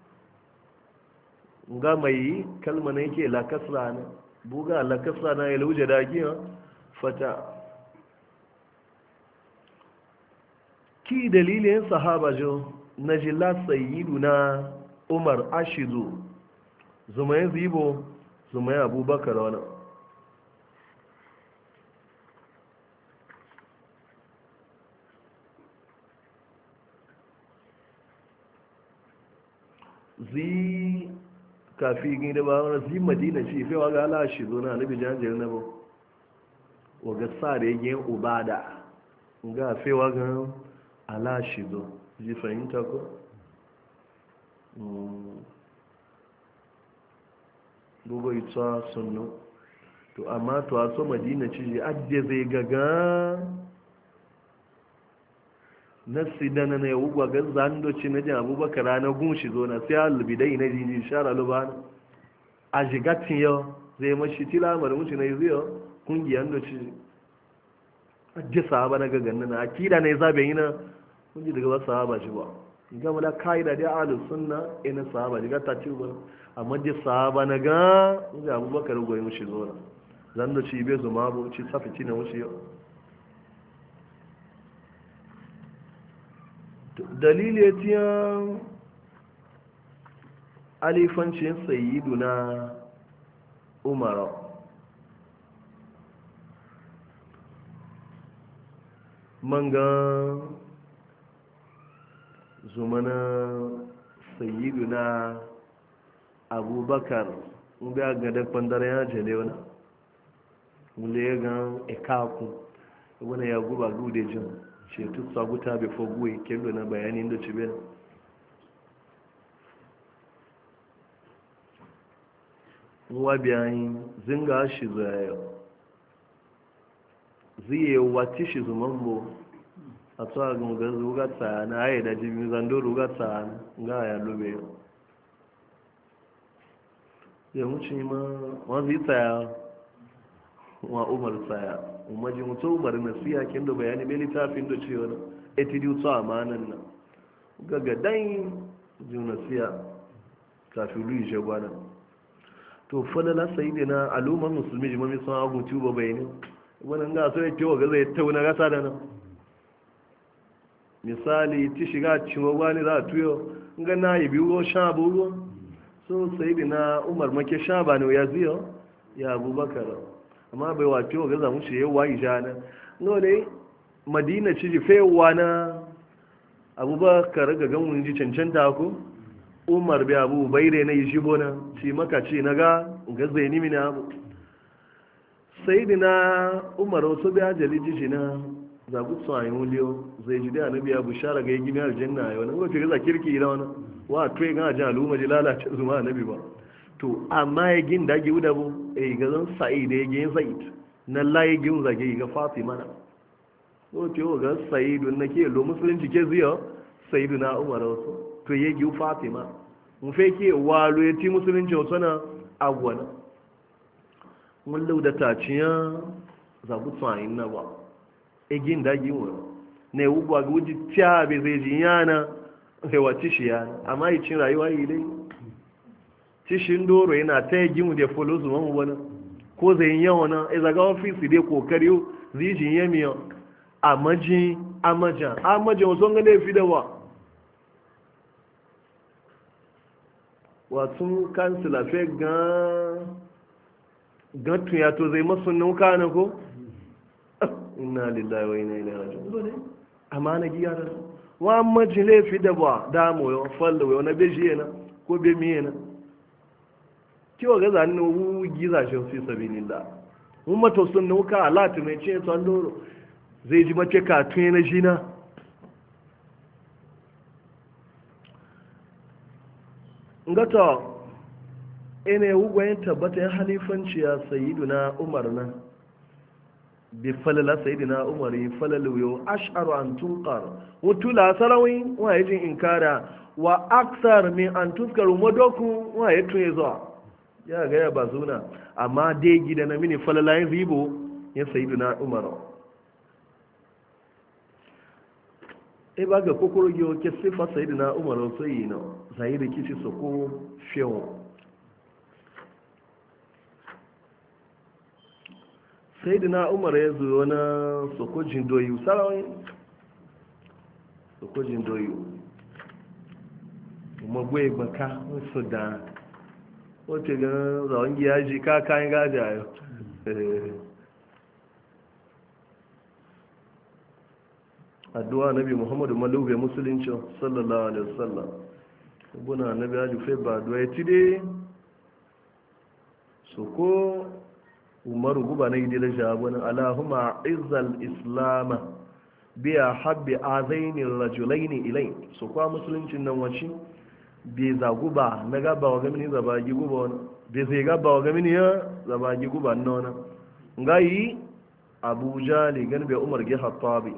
nga mai kalma na yake la kasra na buga la kasra na ya lauje da giya fata ki dalilin sahaba jo najila sayyiduna umar ashidu zumaye zibo zumaye abubakar wana zi kafi gini da ba wani zi madina ce fewa ga ala shi zo na nabi janjiyar na ba waga sa da yake yin ubada ga fewa ga ala shi zo ji fahimta ko bugu ita sunnu to amma to a so madina ce ji adde zai gaga nasi dana na yau gwa gan zandoci na jan abubakar na gunshi zo na sai albidai na jiji shara lubana a shigatin yau zai mashi tila mara mutu na yi yau kungiyar doci a ji sahaba na gagan na akida na ya zabe yi na kungi daga ba sahaba shi ba gama da ka'ida dai ahlus sunna ina sahaba diga ta ci ba amma ji sahaba na ga inda abubakar goyi mushi zo na zan da ci bai zuma bu ci safi na wuce yau dalili ya tiyan alifancin sayidu na umaru manga zumana sayidu na abubakar ga gadon kwandara ya jele wani wule ya gan ikaku wani ya guba gude jin cetu tsaguta bai foguwe kendo na bayanin da cibe nwa biyayin zinga shi zaya ziye wati shi zumanbo a tsawa gunga zuga tsana ayi da jimi zando ruga tsana ga ya lobe ya wuce ma wanzu tsaya wa umar tsaya umarji mutu umar na siya kin da bayani bai littafin da cewa na etidi su amanan nan gaga dan ji na siya kafin luyi shagwana to falala sai da na al'ummar musulmi jimami sun agun tuba bayani wani ga so ya kewa gaza ya tauna gasa da nan misali ti shiga cewa wani za a tuyo ga na yi biyu sha abubuwa so sai da na umar make sha ba ne ya ziyo ya abubakar amma bai wace wa gaza mushi yawa ijana no ne madina ci ji fewa na abubakar ga ganwun ji cancanta ko umar bai abu baire na yi shibo na ci maka ci na ga gaza ya nimi na abu sai da na umar wasu bai ajali ji na zagu tsayin wuliyo zai ji da annabi ya bushara ga yi gini aljanna yau nan wace gaza kirki da wani wa tuwe ga ajin al'umma ji lalace zuma annabi ba to amma ya gin da giwu da bu e ga zan sa'i da ya gin zaid na layi gin zage ga fatima na so ce ga sa'idu na ke lo musulunci ke ziyo sa'idu na umar wasu to ya giwu fatima mun fe ke walo ya ti musulunci wasu na agwana mun lauda taciya zagu tsayin na ba e gin da giwu ne ugwa ga wuji tiya bai zai ji yana hewa tishi yana amma yi cin rayuwa yi dai tishin doro yana ta yi gimu da folo zuwa mu wani ko zai yi yawon nan iza ga ofisi dai kokari zijin yamiya a maji a majan a majan wasu ga laifi da wa wasu kansila fe gan tuya to zai masu nuka na ko inna lillahi wa inna ilaihi raji'un amma na giya da wa maji laifi da ba damu yau fallo yau na beji na ko be miye na kiwa ga zanen wu giza shi fi sabilillah mun mato sun nuka alati mai ce san doro zai ji mace ka tun na shi na ngata ene ugwayin tabbata ya halifanci ya sayyiduna umar na bi falala sayyidina umar yi falalu yo ash'aru an tunqar mutula sarawi wa yajin inkara wa aksar min an tuskaru madoku wa yatun yazo ya ga ya bazuna amma dai gida na mini falala yin ribo ya sayyidina umar e ba ga kokoro yo ke sifa sayyidina umar sai no zahiri kici soko fiyo sai da na umar ya zo na sokojin doyu sarawai sokojin doyu magwai baka wasu da wace ganin zawon giyaji ka kayan gaji a yau addu'a nabi muhammadu malube musulunci sallallahu alaihi wasallam buna nabi ya jufe ba addu'a ya ci dai soko umaru guba na idila shabunan alahuma izal islama biya habbi azainin rajulaini ilai su kwa musuluncin nan wace bai zaguba na gaba wa gamini zabagi guba wani bai zai gaba wa gamini ya zabagi guba na wani ngayi abuja ne gani bai umar gi hattabi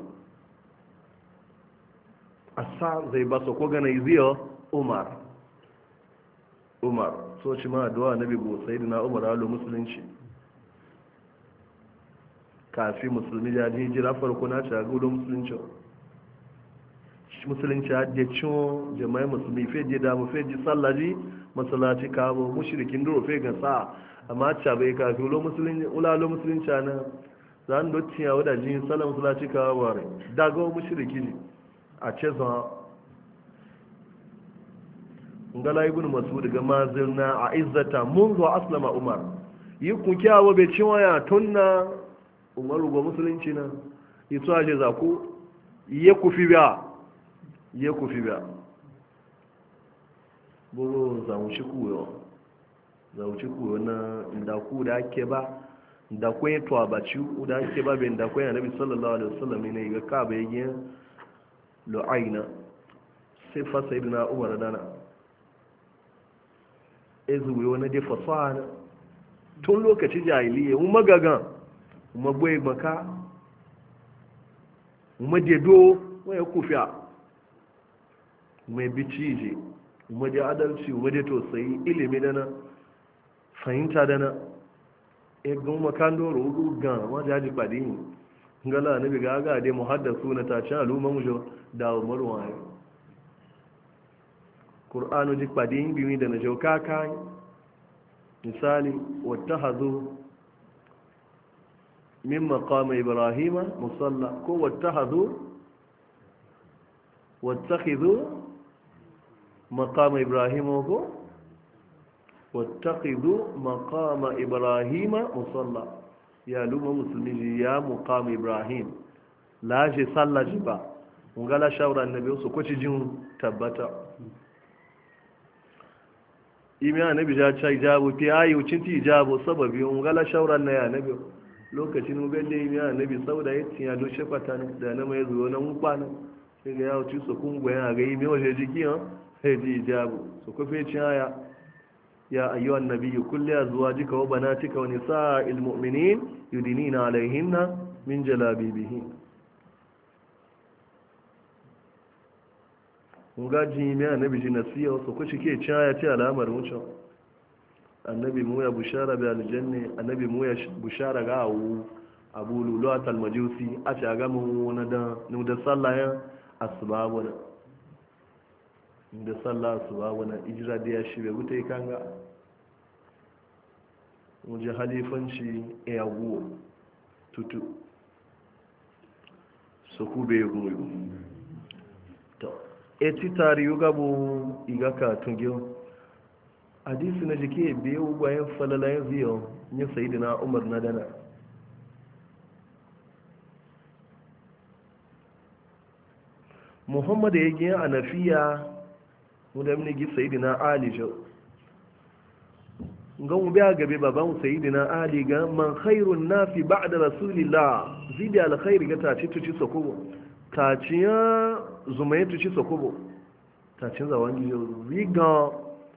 asa zai ba su ko gana iziyo umar umar so ci ma addu'a nabi go sayyidina umar alo musulunci kafi musulmi ya ji hijira farko na ci a gudun musulunci musulunci a da cin jama'i musulmi fe je damu fe ji sallaji masalaci kabo mushrikin duro fe ga sa amma ca bai kafi ulo musulunci ulalo musulunci na zan dotti ya wada jin salam sulaci ka ware daga mushriki a ce zan ngala ibn mas'ud ga mazirna a izzata munzu aslama umar yi kun kyawo bai ci waya tunna umar go musulunci na yi to aje za ku ye ku fi biya ye ku fi biya bo za mu shi kuyo za mu shi kuyo na da ku da ake ba da ku yi to abaci da ake ba bai da ku ya nabi sallallahu alaihi wasallam ne ga ka bai yin lu'aina sai fa sayyidina umar dana ezuwe wani dai fasaha tun lokaci jahiliya mu magagan mu gboye maka mu dedo waya kufiya mai bicije mu da adalci mu da tausayi ilimi dana fahimta dana e gun makando rugu gan ma jaji padi ngala ne biga ga dai muhaddasu na ta cin aluma mu jo da umaru wani Qur'anu ji kpadin biyu da na jauka kan misali wata hazo min maqama ibrahima musalla ko wata hazo wata khizo maqama ibrahima ko wata khizo maqama ibrahima musalla ya luma musulmi ya maqama ibrahim laje sallaji ba ngala shawara annabi su ko ci jin tabbata imi annabi ja cha ijabu ti ayi ucinti ijabu sababi ngala shauran na ya annabi lokacin mu belle imi annabi sauda yatin ya do shefata da na mai zuwa na mun kwana sai ga yawo ci su kun goyen ga imi waje jiki ha sai ji ijabu so ko fe ci aya ya ayyuhan nabiyyu kulli azwajika wa banatika wa nisa'il mu'minin yudinina alaihinna min jalabibihin nga ji mai annabi ji nasiya wasu ko shi ke caya ce alamar wucin annabi mu ya bushara bi aljanna annabi mu ya bushara ga awu abu lulu atal majusi a ce ga mu na da nu da sallayan asbabu na da sallah asbabu na ijra da ya shi be gutai kanga mu je halifanci e awu tutu so ku be gumu to eti tariyu gabu igaka tungiyo hadisi na jike biyu bayan falalayen ziyo yin sayidina umar na dana muhammadu ya gina a nafiya wadda mini gi sayidina ali jau ga mu biya gabe baban sayidina ali ga man khairun nafi ba'da rasulillah zidi alkhairi ga ta ci tuci sokobo ta ciya zumai tuci sokobo ta cin zawon gizo riga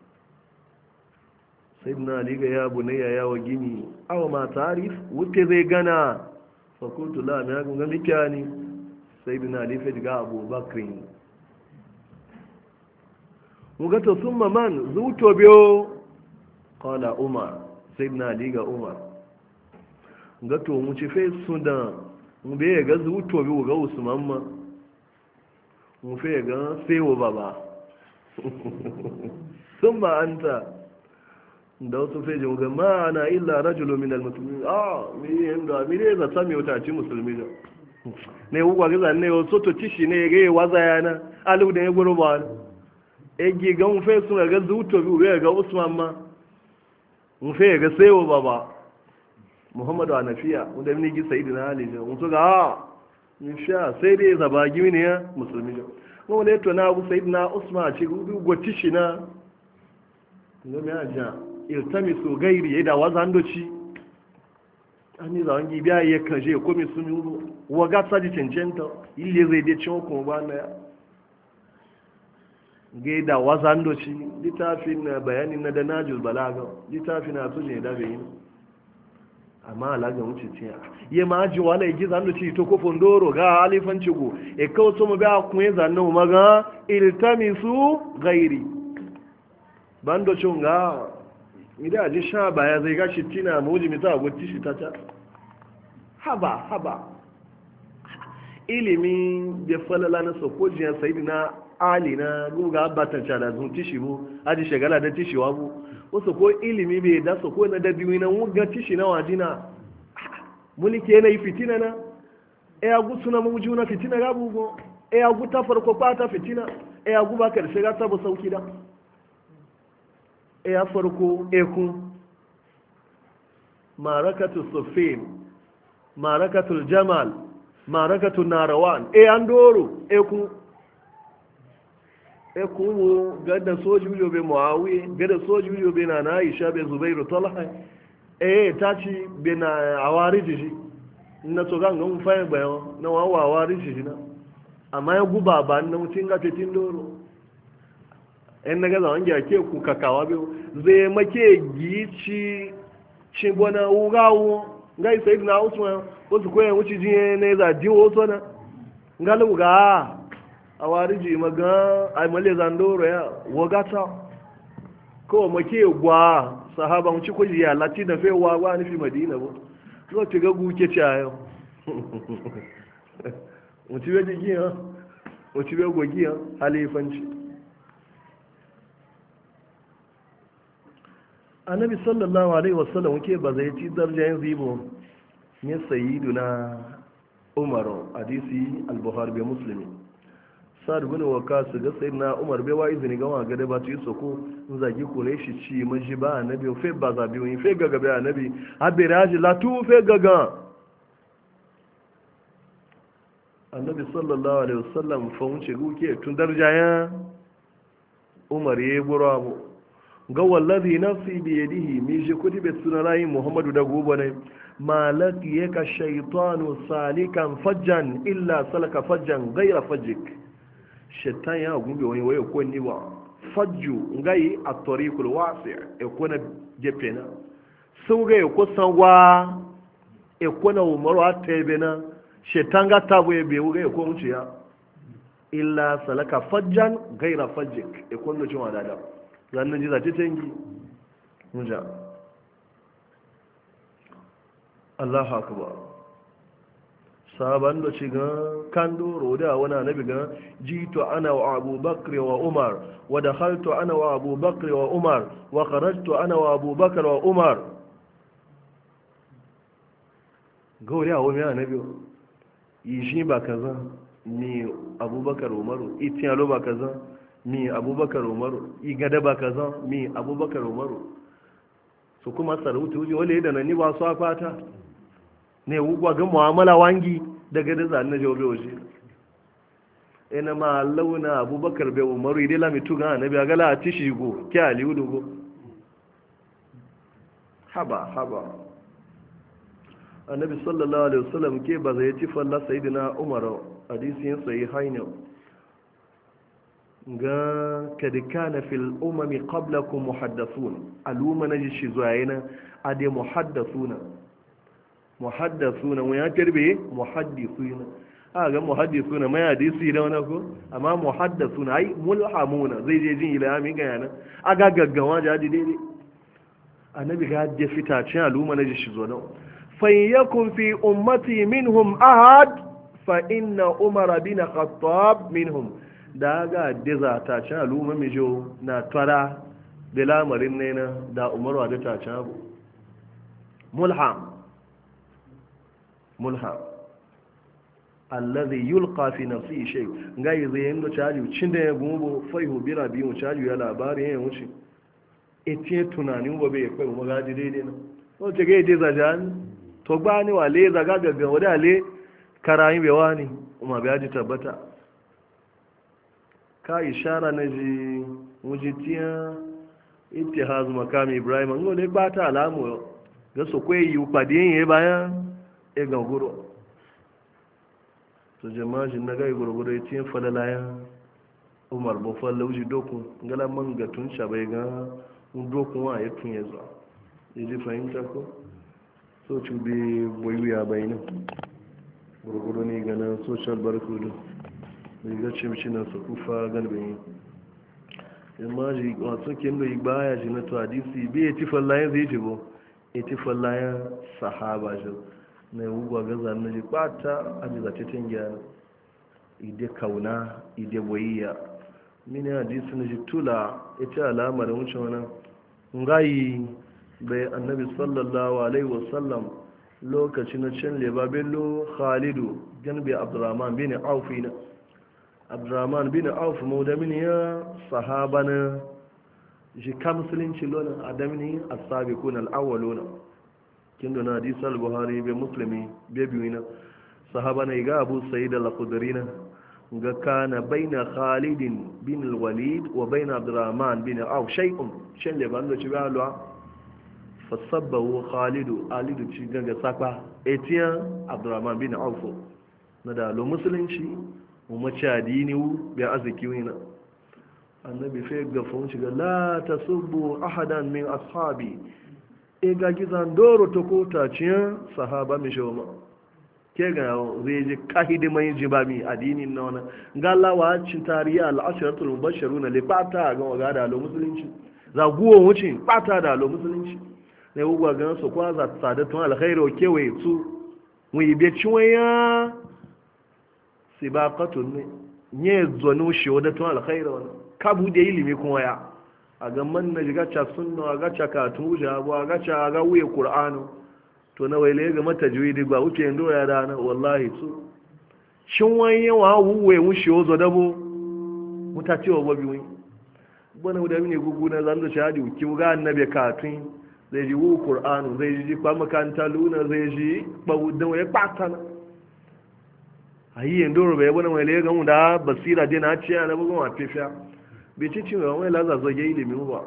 sai na liga ya bu na yaya wa gini awa ma tarif wuce zai gana fakultu la mai hagun gami kyani sai na life ga abubakar mugata sun maman zuto biyo kala umar sai na liga umar gato mu ci fai sudan mu bai ga zuto biyo ga usman ma mu fai ga sewa baba sun ba an ta da wasu fai jin ga ma'ana illa rajulu min al-muslimin ah mi yanda mi ne za sami wata ci musulmi da ne wuwa ga zan ne wasu to tishi ne ga waza yana alu da ya guru ba e gi ga mu fai suna ga zuto bi ga ga usman ma mu fai ga sewa baba muhammadu anafiya wanda mini gi sayyidina ali da mu ga ah insha sai dai zaba gimi ne ya musulmi da mu ne to na abu sayyidina usman ci gudu gotishi na ne me aja iltamisu gairi da wazan doci ani za wangi biya ya kaje ko mi sunu waga sadi cancanta ille zai dai cin ko ba na ga da wazan doci litafin bayanin na da najul balaga litafin na tuje da bayin amma alaga wuce tiya ye ma ji wala yi zan doci to ko fondoro ga alifan cigo e kawo to mu biya kun zan no maga iltamisu gairi bando chunga ida ji sha baya zai gashi tina muji mita gutti shi ta ta haba haba ilimi da falala na sokojiya sayidina ali na guga batan da zun tishi bu aji shagala da tishi wa bu wasu ko ilimi bai da su ko na dabiwi na wuga tishi na wajina mulki yana yi fitina na e ya gusu na muju na fitina ga bugo e ya guta farko kwata fitina e ya guba karshe ga sabu sauki da e ya farko e kun marakatu sufin marakatul jamal marakatu narawan e an doro e kun e kun gada soji yobe muawiya gada soji yobe na na aisha be zubairu talha e ta ci be na awariji shi na to ga ngun fa bayo na wa wa awariji shi na amma ya guba ba na mutun ga tetin doro en naga za wange ake ku kakawa be zai make gici cin bona ugawo ngai sayyidina usman wasu koyan wuce jiye ne za jiwo to na ngalu ga a wariji maga ai male zandoro ya wagata ko make gwa sahaba mu ci ko ya lati da fe wa wa ni fi madina bo zo ti ga guke ci ayo mu ci be ji ha mu ci be gogi ha halifanci annabi sallallahu alaihi wasallam ke ba zai ci darjayin zibo ne sayyiduna umar hadisi al-bukhari bi muslimi sa'ad bin waqas ga sayyidina umar bai wa izini ga wa gade ba tu soko in zagi kore shi ci maji ba annabi fe ba za bi fe gaga bai annabi abiraji la tu fe gaga annabi sallallahu alaihi wasallam fa mun ce guke tun darjayan umar yayi buramu ga wallazi nafsi bi yadihi mi je kudi be sunalayi muhammadu da gobe ne malaki yaka shaytanu salikan fajjan illa salaka fajjan ghayra fajjik shaitan ya gumbe wani waye ko ni ba fajju ngai at-tariqul wasi' e ko na jepena sun ga ko sanwa e ko na umaru atebena shaitan ga tabo e be ga ko muciya illa salaka fajjan ghayra fajjik e ko no jima dada zannan ji zace tangi muja Allahu akbar sahaban da shiga kando roda wani annabi ga jito ana wa Abu Bakr wa Umar wa dakhaltu ana wa Abu Bakr wa Umar wa kharajtu ana wa Abu Bakr wa Umar gauri a wani annabi yi shi ba kaza ni Abu Bakr Umaru itiyalo ba kaza mi abubakar umaru igada ba kaza mi abubakar umaru su kuma sarauta wuce wale da nani ba su fata ne wugwa ga mu'amala wangi daga da zan na jobe waje ina ma launa abubakar bai umaru idai lami tuga annabi ga la tishi go ki aliyu go haba haba annabi sallallahu alaihi wasallam ke ba zai ci falla sayyidina umar hadisin sahihain ga kadikana fil umami qablakum muhaddathun aluma naji shi zuwa yana ade muhaddathuna muhaddathuna wani ya tarbe muhaddithuna a ga muhaddithuna mai hadisi da wani ko amma muhaddathuna ai mulhamuna zai je jin ilami ga yana aga gaggawa jadi daidai annabi ga da fitacin aluma naji shi zuwa nan fa yakun fi ummati minhum ahad fa inna umar bin khattab minhum da ga diza ta ci al'umma mijo na tara da lamarin ne na da umarwa da ta ci abu mulham mulham allazi yulqa fi nafsi shay ngai zai yin da caji cin da ya gumbo faihu bira biyu caji ya labari ya wuce etiye tunanin wa bai kai mu gaji daidai na to ce ga diza jan to ba ni wale zaga gaga wadale karayin bewa ne kuma bai ji tabbata ka ishara na ji mujitiya ittihazu makami ibrahim ngo le bata alamu ga so kwe yi upade yin bayan e ga guro to jama'a jin naga guro guro yi tin falala ya umar bo falla uji doku ngala man ga tun sha bai ga un doku wa ya tun yazo yi fahimta ko so tube boyu ya bayina guro guro ne ga na social barkudu bai ga cimci na su kufa galibin yamma ji wasu kin da baya ji na hadisi bai ya tifan layan zai jibo ya tifan layan sahaba ji na yi wugwa gaza na ji kwata a ji zace tin gyara ide kauna ide boyayya mini hadisi na jitula ita alamar wuce wani ngayi bai annabi sallallahu alaihi wasallam lokaci na cin lebabello khalidu ganbe abdurrahman bin auf na abdurrahman bin auf maudamini ya sahaba na shi ka musulunci lona adamini as-sabiqun al-awwaluna kindo na hadisi al-buhari bai muslimi bai biyu na sahaba na ga abu sa'id al-khudri na ga kana baina khalidin bin al-walid wa baina abdurrahman bin auf shay'un shin le bando ci ba lo fasabbahu khalidu alidu ci ganga sakwa etiyan abdurrahman bin auf na da lo musulunci mu mace adini wu bi aziki wina annabi fe ga fon ci ga la tasubbu ahadan min ashabi e ga gizan doro to ko ta ciyan sahaba mi shoma ke ga zai ji kahidi mai jibami addinin na wani galawa cin tarihi al'ashiratul mubashirun le pata ga waga da lo musulunci za guwo wucin pata da lo musulunci ne ugwa ga so kwa za sadatun alkhairu kewaye su mu yi be ciwaya sibaqatun ne nye zonu shi wadatun alkhairu kabu da ilimi kuma ya a ga man na jiga cha sunna ga cha ka tuja ba ga cha ga wuye qur'anu to na waile ga mata juwidi ba wuce ndo ya dana wallahi su shin wanye wa wuwe mushi ozo dabo mutaci wa babi wi bana da mini gugu na zan da shahadi ki ga annabi katun zai ji wu qur'anu zai ji kwa makanta luna zai ji ba wudan waye patana ayi ndo ro be bana waile ga mu da basira dai na ciya na bugun a fifiya bai ci cin wani laza zage ilimi ba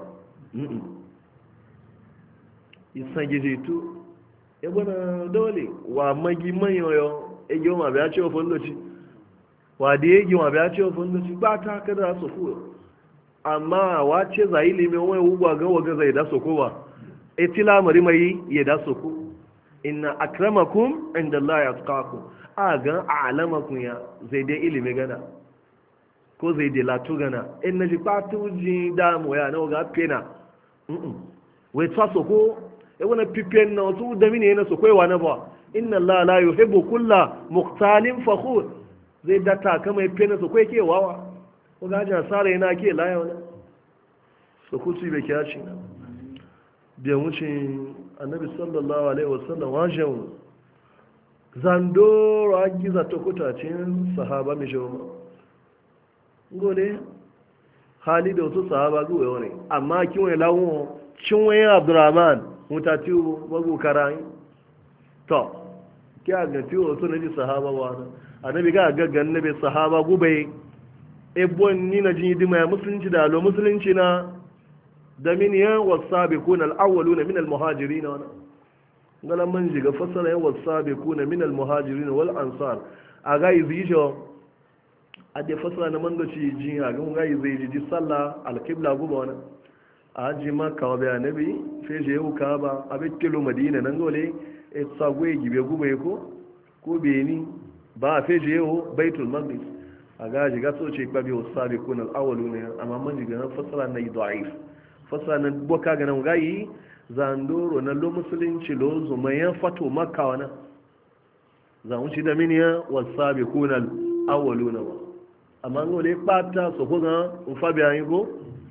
isan gije tu ebona dole wa magi manyoyo ege ma biya ce ofin loci wa da ege ma biya ce ofin loci ba ta kada su ku amma wace za ilimi wani ugwa ga waga zai da soko ba etila mari mai ya da soko inna akramakum inda Allah ya tsaku a ga alamakum ya zai dai ilimi gana ko zai dai latu gana in na ji patu ji damu ya na ga pena wai tsa soko e wani pipen na wasu da mini yana soko wa na ba inna Allah la yuhibbu kulla muqtalin fakhur zai data kama pena soko yake wawa ko ga jan sare yana ke laya wala soko su be kiyaci na da wuce annabi sallallahu alaihi wasallam wajen zandoro a giza ta kutacin sahaba mai shawama gole hali da wasu sahaba guwe wani amma kiwon lawon cinwayen abdurrahman mutati wago karayi to ki a ganti wasu na ji sahaba wani annabi ga gaggan na bai sahaba gube ebon ni na jini dima ya musulunci da alo musulunci na da min ya wasabiquna al-awwaluna min al-muhajirin wa ngalan man jiga fasara ya wasabiquna min al-muhajirin wal ansar aga izijo ade fasara na man doci jin aga mun ga iziji di salla al-qibla guba wana aji makka wa bayan nabi fe je yu kaaba abe kilo madina nan gole e tsagwe gibe guba ko ko beni ba fe je yu baitul maqdis aga jiga so ce kwabi wasabiquna al-awwaluna amma man jiga fasara na da'if fasa na boka ganin gayi zandoro na lo musulunci lo zuma ya fato maka wana za mu ci da miniya wasabi kunal awwaluna ba amma ngole pata so ko ga ufabi ayi go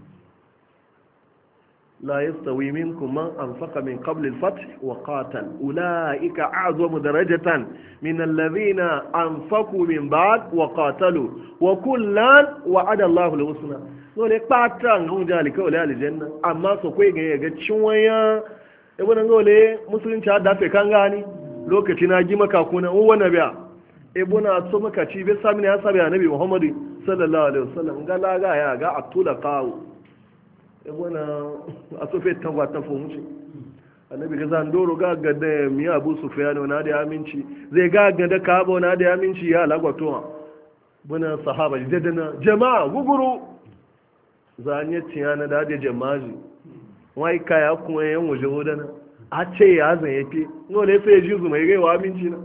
la yastawi minkum man anfaqa min qabl al-fath wa qatal ulaika a'zamu darajatan min alladhina anfaqu min ba'd wa qatalu wa kullan wa'ada Allahu al-husna dole pata ngun jali kawai aljanna amma so kai ga ga cinwaya e wannan gole musulunci da fe kan gani lokaci na gi maka kuna u wana biya e bona so maka ci be sami ya sabi annabi Muhammad sallallahu alaihi wasallam ga la ga ya ga atula qaw e bona aso fe tangwa ta fo muci annabi ga zan doro ga ga da mi Abu Sufyan na da aminci zai ga ga da Kaaba na da aminci ya lagwato bona sahaba jadana jama'a guguru zanye tiyana da da jamaji wai kaya kuma yan waje wadana a ce ya zan yafe no le sai ji zuma yayi wa minci na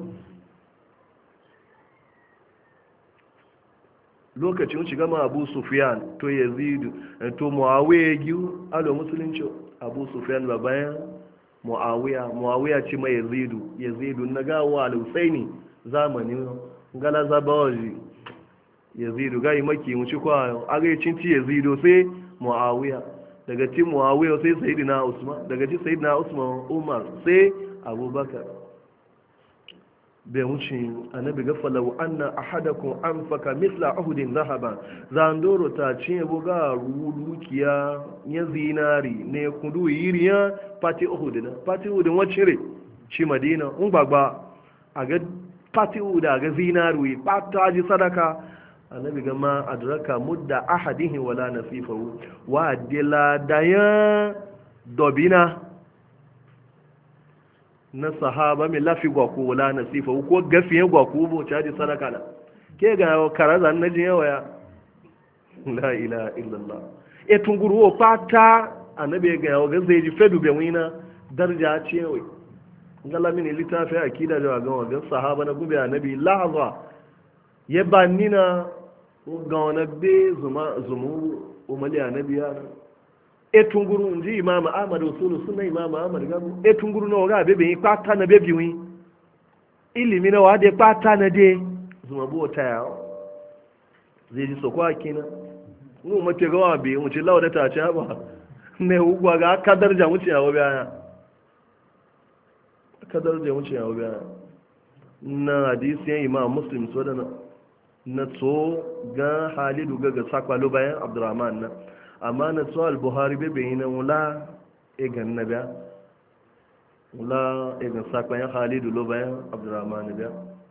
lokacin shiga ma Abu Sufyan to Yazid to Muawiya giu alo musulunci Abu Sufyan ba bayan Muawiya Muawiya ce mai Yazid Yazid na gawa al-Husaini zamanin gala zabawaji yazidu gai maki mu ci kwa aga cin ti yazidu sai muawiya daga ci muawiya sai sayyidina usman daga ci sayyidina usman umar sai abubakar bai wuce annabi ga falau anna ahadakum anfaka mithla uhudin zahaba zandoro ta ce buga rudukiya ya zinari ne kudu yiriya pati uhudina pati uhudin wacire ci madina un gbagba a ga pati uhuda ga zinari pata ji sadaka annabi ga ma adraka mudda ahadihi wala nasifahu wa dila daya dobina na sahaba mai lafi gwaku wala nasifa ko gafiye gwaku bo caji sadaka na ke ga karaza na jin yawa ya la ilaha illallah e tunguru o pata annabi ga yawa ga zai ji fedu be wina darja ce wai ngala mini litafi akida da ga ga sahaba na gube annabi lahza ye banina ga wana be zuma zumu umali annabi ya etunguru nji imam ahmad usulu sunna imam ahmad gabu etunguru no ga bebe yi pata na bebi wi ilimi na wade pata na de zuma bo ta ya zai ji sokwa kina mu mace ga wa be mu ce lawa da ta ce ba ne ugwa ga ka darja mu ce ya wabi aya ka darja mu ce ya wabi aya na hadisi ya imam muslim so da na so ga halidu ga ga sakwalo bayan abdurrahman na amma na tso al-buhari bebe yi na wula egan na biya wula egan sakwayen halidu lo bayan abdurrahman biya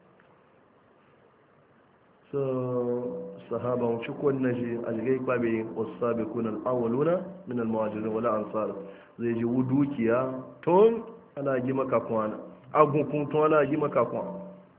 so sahaba wuce kwan na shi a jigai kwabe wasu sabi kunan awaluna min al-mawajirin wala ansar zai ji wudukiya tun ana gi maka kwana agunkun tun ana gi maka kwana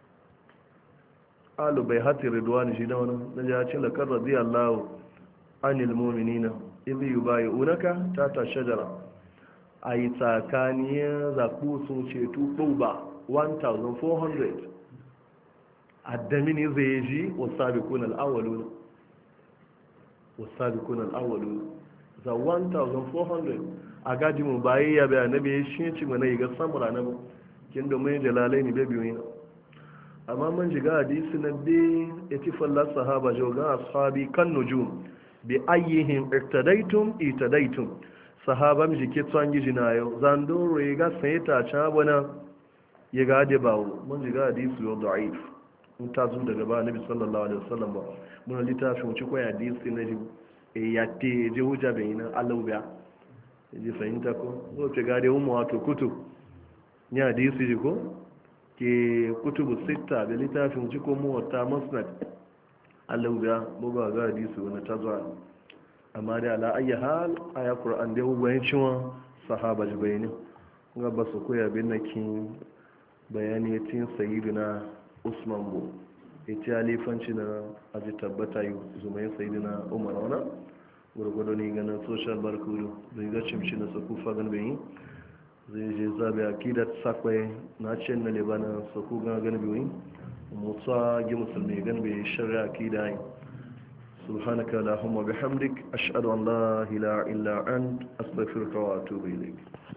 alu bai hati ridwani shi da wani na jihacin da kan radiyallahu anil mu'minina idh yubayyi'unaka tata shajara ayi tsakaniyar zaku sun ceto ɗuba fourteen hundred addamini zai ji wasabiqun al-awwalun wasabiqun al-awwalun za fourteen hundred a gaji mu bayi ya bayan nabi shi ci mana yi ga samura na kin da mai jalalai ne bai biyu amma man shiga hadisi na bi etifallah sahaba joga ashabi kan nujum bi ayyihim iktadaitum itadaitum sahabam jike tsangi jinayo zandoro ga sayta cha bona ya ga de bawo mun jiga hadisi yo da'if mun ta zo daga ba nabi sallallahu alaihi wasallam ba mun litafin ci ko hadisi na ji e yatte je huja bayina Allah biya ji fahimta ko ko ce ga de ummu wato kutub ni hadisi ji ko ke kutubu sita da litafin ci ko mu wata musnad Allah biya mu ba ga hadisi wani ta zuwa amma da ala ayi hal aya qur'an da ubayin cewa sahaba jibaini ga ba su koya bin nakin bayani tin sayyidina usman bu ita alifanci na aji tabbata yi zumayin sayyidina umar wana gurgudu ne ganin social barkudu zai ga cimci na sakufa gan bayi zai je zabe akidar sakwai na cin na lebanon saku gan gan bayi musa gi musulmi gan bai shari'a akida yi subhanaka allahumma bihamdik ashhadu an la ilaha illa ant astaghfiruka wa atubu ilayk